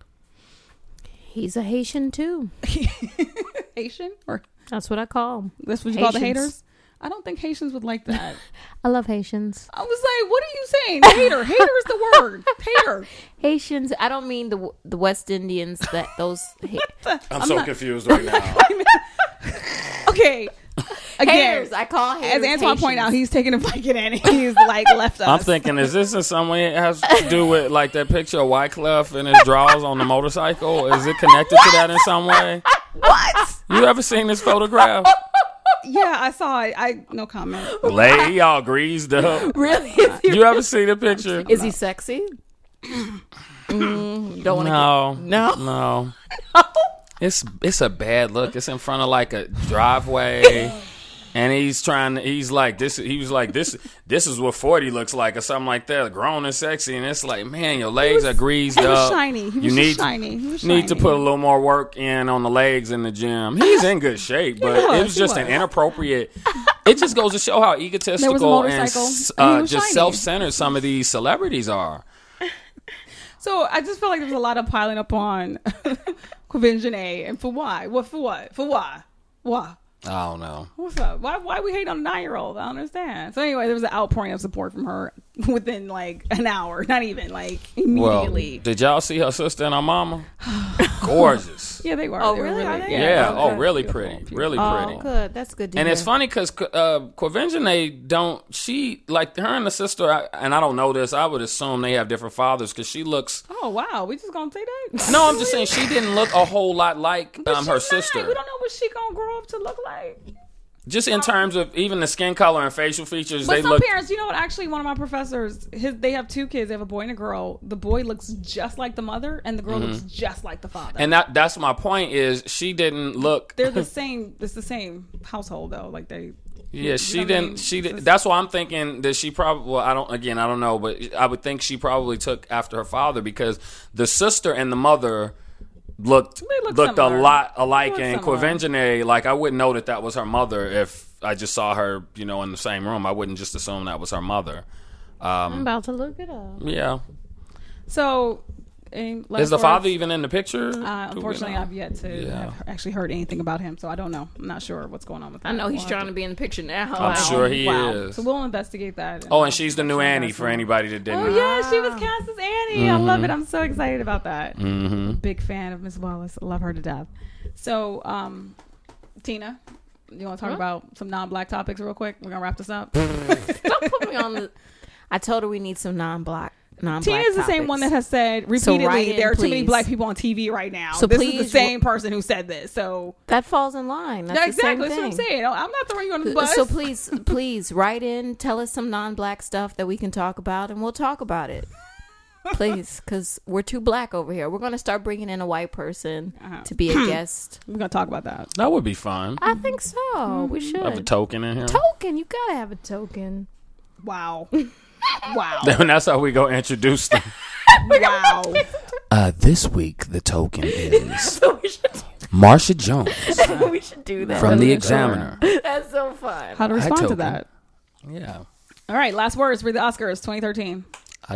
He's a Haitian too. Haitian? Or That's what I call him. that's what you call the Haitians. haters? I don't think Haitians would like that. I love Haitians. I was like, what are you saying? Hater. Hater is the word. Hater. Haitians. I don't mean the West Indians. That those. I'm so confused right now. Okay. Again, haters. I call haters. as Antoine pointed out, he's taking a Vicodin and he's like left us. I'm thinking, is this in some way it has to do with like that picture of Wyclef and his draws on the motorcycle? Is it connected to that in some way? What? You ever seen this photograph? Yeah, I saw it. No comment. He all greased up. Really? You ever see the picture? Is he sexy? Don't want to. No. It's a bad look. It's in front of like a driveway. And he's like this. He was like this. This is what 40 looks like, or something like that. Grown and sexy, and it's like, man, your legs are greased He was up. shiny. He was you just shiny. He was need to shiny. put a little more work in on the legs in the gym. He's in good shape, but it was just an inappropriate. It just goes to show how egotistical motorcycle, and he was just shiny. self-centered some of these celebrities are. So I just feel like there's a lot of piling up on Quavin Janae. And for why? What? For what? For why? Why? I don't know. What's up? Why we hate on a 9-year-old? I don't understand. So anyway, there was an outpouring of support from her within like an hour. Not even like immediately. Well, did y'all see her sister and her mama? Gorgeous. Yeah, they were. Oh, They were really? Are they? Yeah. they Oh, were really beautiful, pretty. beautiful. Really Oh, pretty. good. That's good to And hear. it's funny because Quavinjanae she like her and the sister, and I don't know this, I would assume they have different fathers because she looks, Oh wow, we just gonna say that? no, I'm just saying she didn't look a whole lot like But her she's 9. sister. We don't know what she gonna grow up to look like. Just in terms of even the skin color and facial features, But they some look. parents, you know what? Actually, one of my professors, they have 2 kids. They have a boy and a girl. The boy looks just like the mother, and the girl looks just like the father. And that's my point is she didn't look. They're the same. It's the same household though. Like they. Yeah, she know what I mean? didn't. She did. That's why I'm thinking that she probably. Well, I don't know, but I would think she probably took after her father because the sister and the mother looked a similar. lot alike. They And look similar. Quavinjanae, like I wouldn't know that was her mother if I just saw her, in the same room. I wouldn't just assume that was her mother. I'm about to look it up. Yeah. So, Is the father even in the picture? Unfortunately, I've yet to have actually heard anything about him, so I don't know. I'm not sure what's going on with that. I know he's trying to be in the picture now. I'm sure he is. So we'll investigate that. And she's the new Annie for anybody that didn't know. Oh, yeah, she was cast as Annie. I love it. I'm so excited about that. Big fan of Miss Wallace. I love her to death. So, Tina, you want to talk about some non-black topics real quick? We're going to wrap this up. Don't put me on the... I told her we need some non-black Tina's the same one that has said repeatedly there are too many black people on TV right now. So this is the same person who said this. So that falls in line. That's exactly what I'm saying. I'm not throwing you on the bus. So please write in, tell us some non-black stuff that we can talk about, and we'll talk about it. Please, because we're too black over here. We're going to start bringing in a white person to be a guest. We're going to talk about that. That would be fun. I think so. We should have a token in here. Token, you gotta have a token. Wow. Wow. And that's how we go introduce them. Wow. This week, the token is Marsha Jones. We should do that. From The Examiner. That's so fun. How to respond to that. Yeah. All right. Last words for the Oscars 2013. I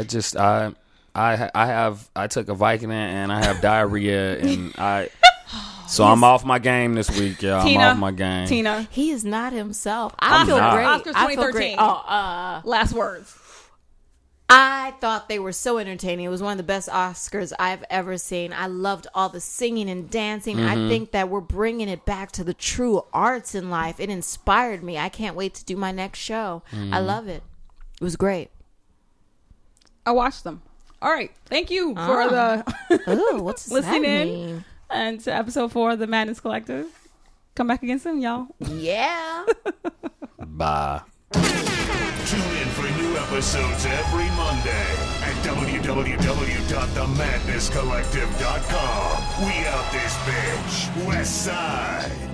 took a Vicodin and I have diarrhea and so I'm off my game this week, y'all. I'm off my game. Tina. He is not himself. I feel great. Oscars 2013. Last words. I thought they were so entertaining. It was one of the best Oscars I've ever seen. I loved all the singing and dancing. I think that we're bringing it back to the true arts in life. It inspired me. I can't wait to do my next show. I love it. It was great. I watched them. All right. Thank you for the what's listening that in mean? And to episode 4 of the Madness Collective. Come back again soon, y'all. Yeah. Bye. Tune in for new episodes every Monday at www.themadnesscollective.com. We out this bitch. West Side.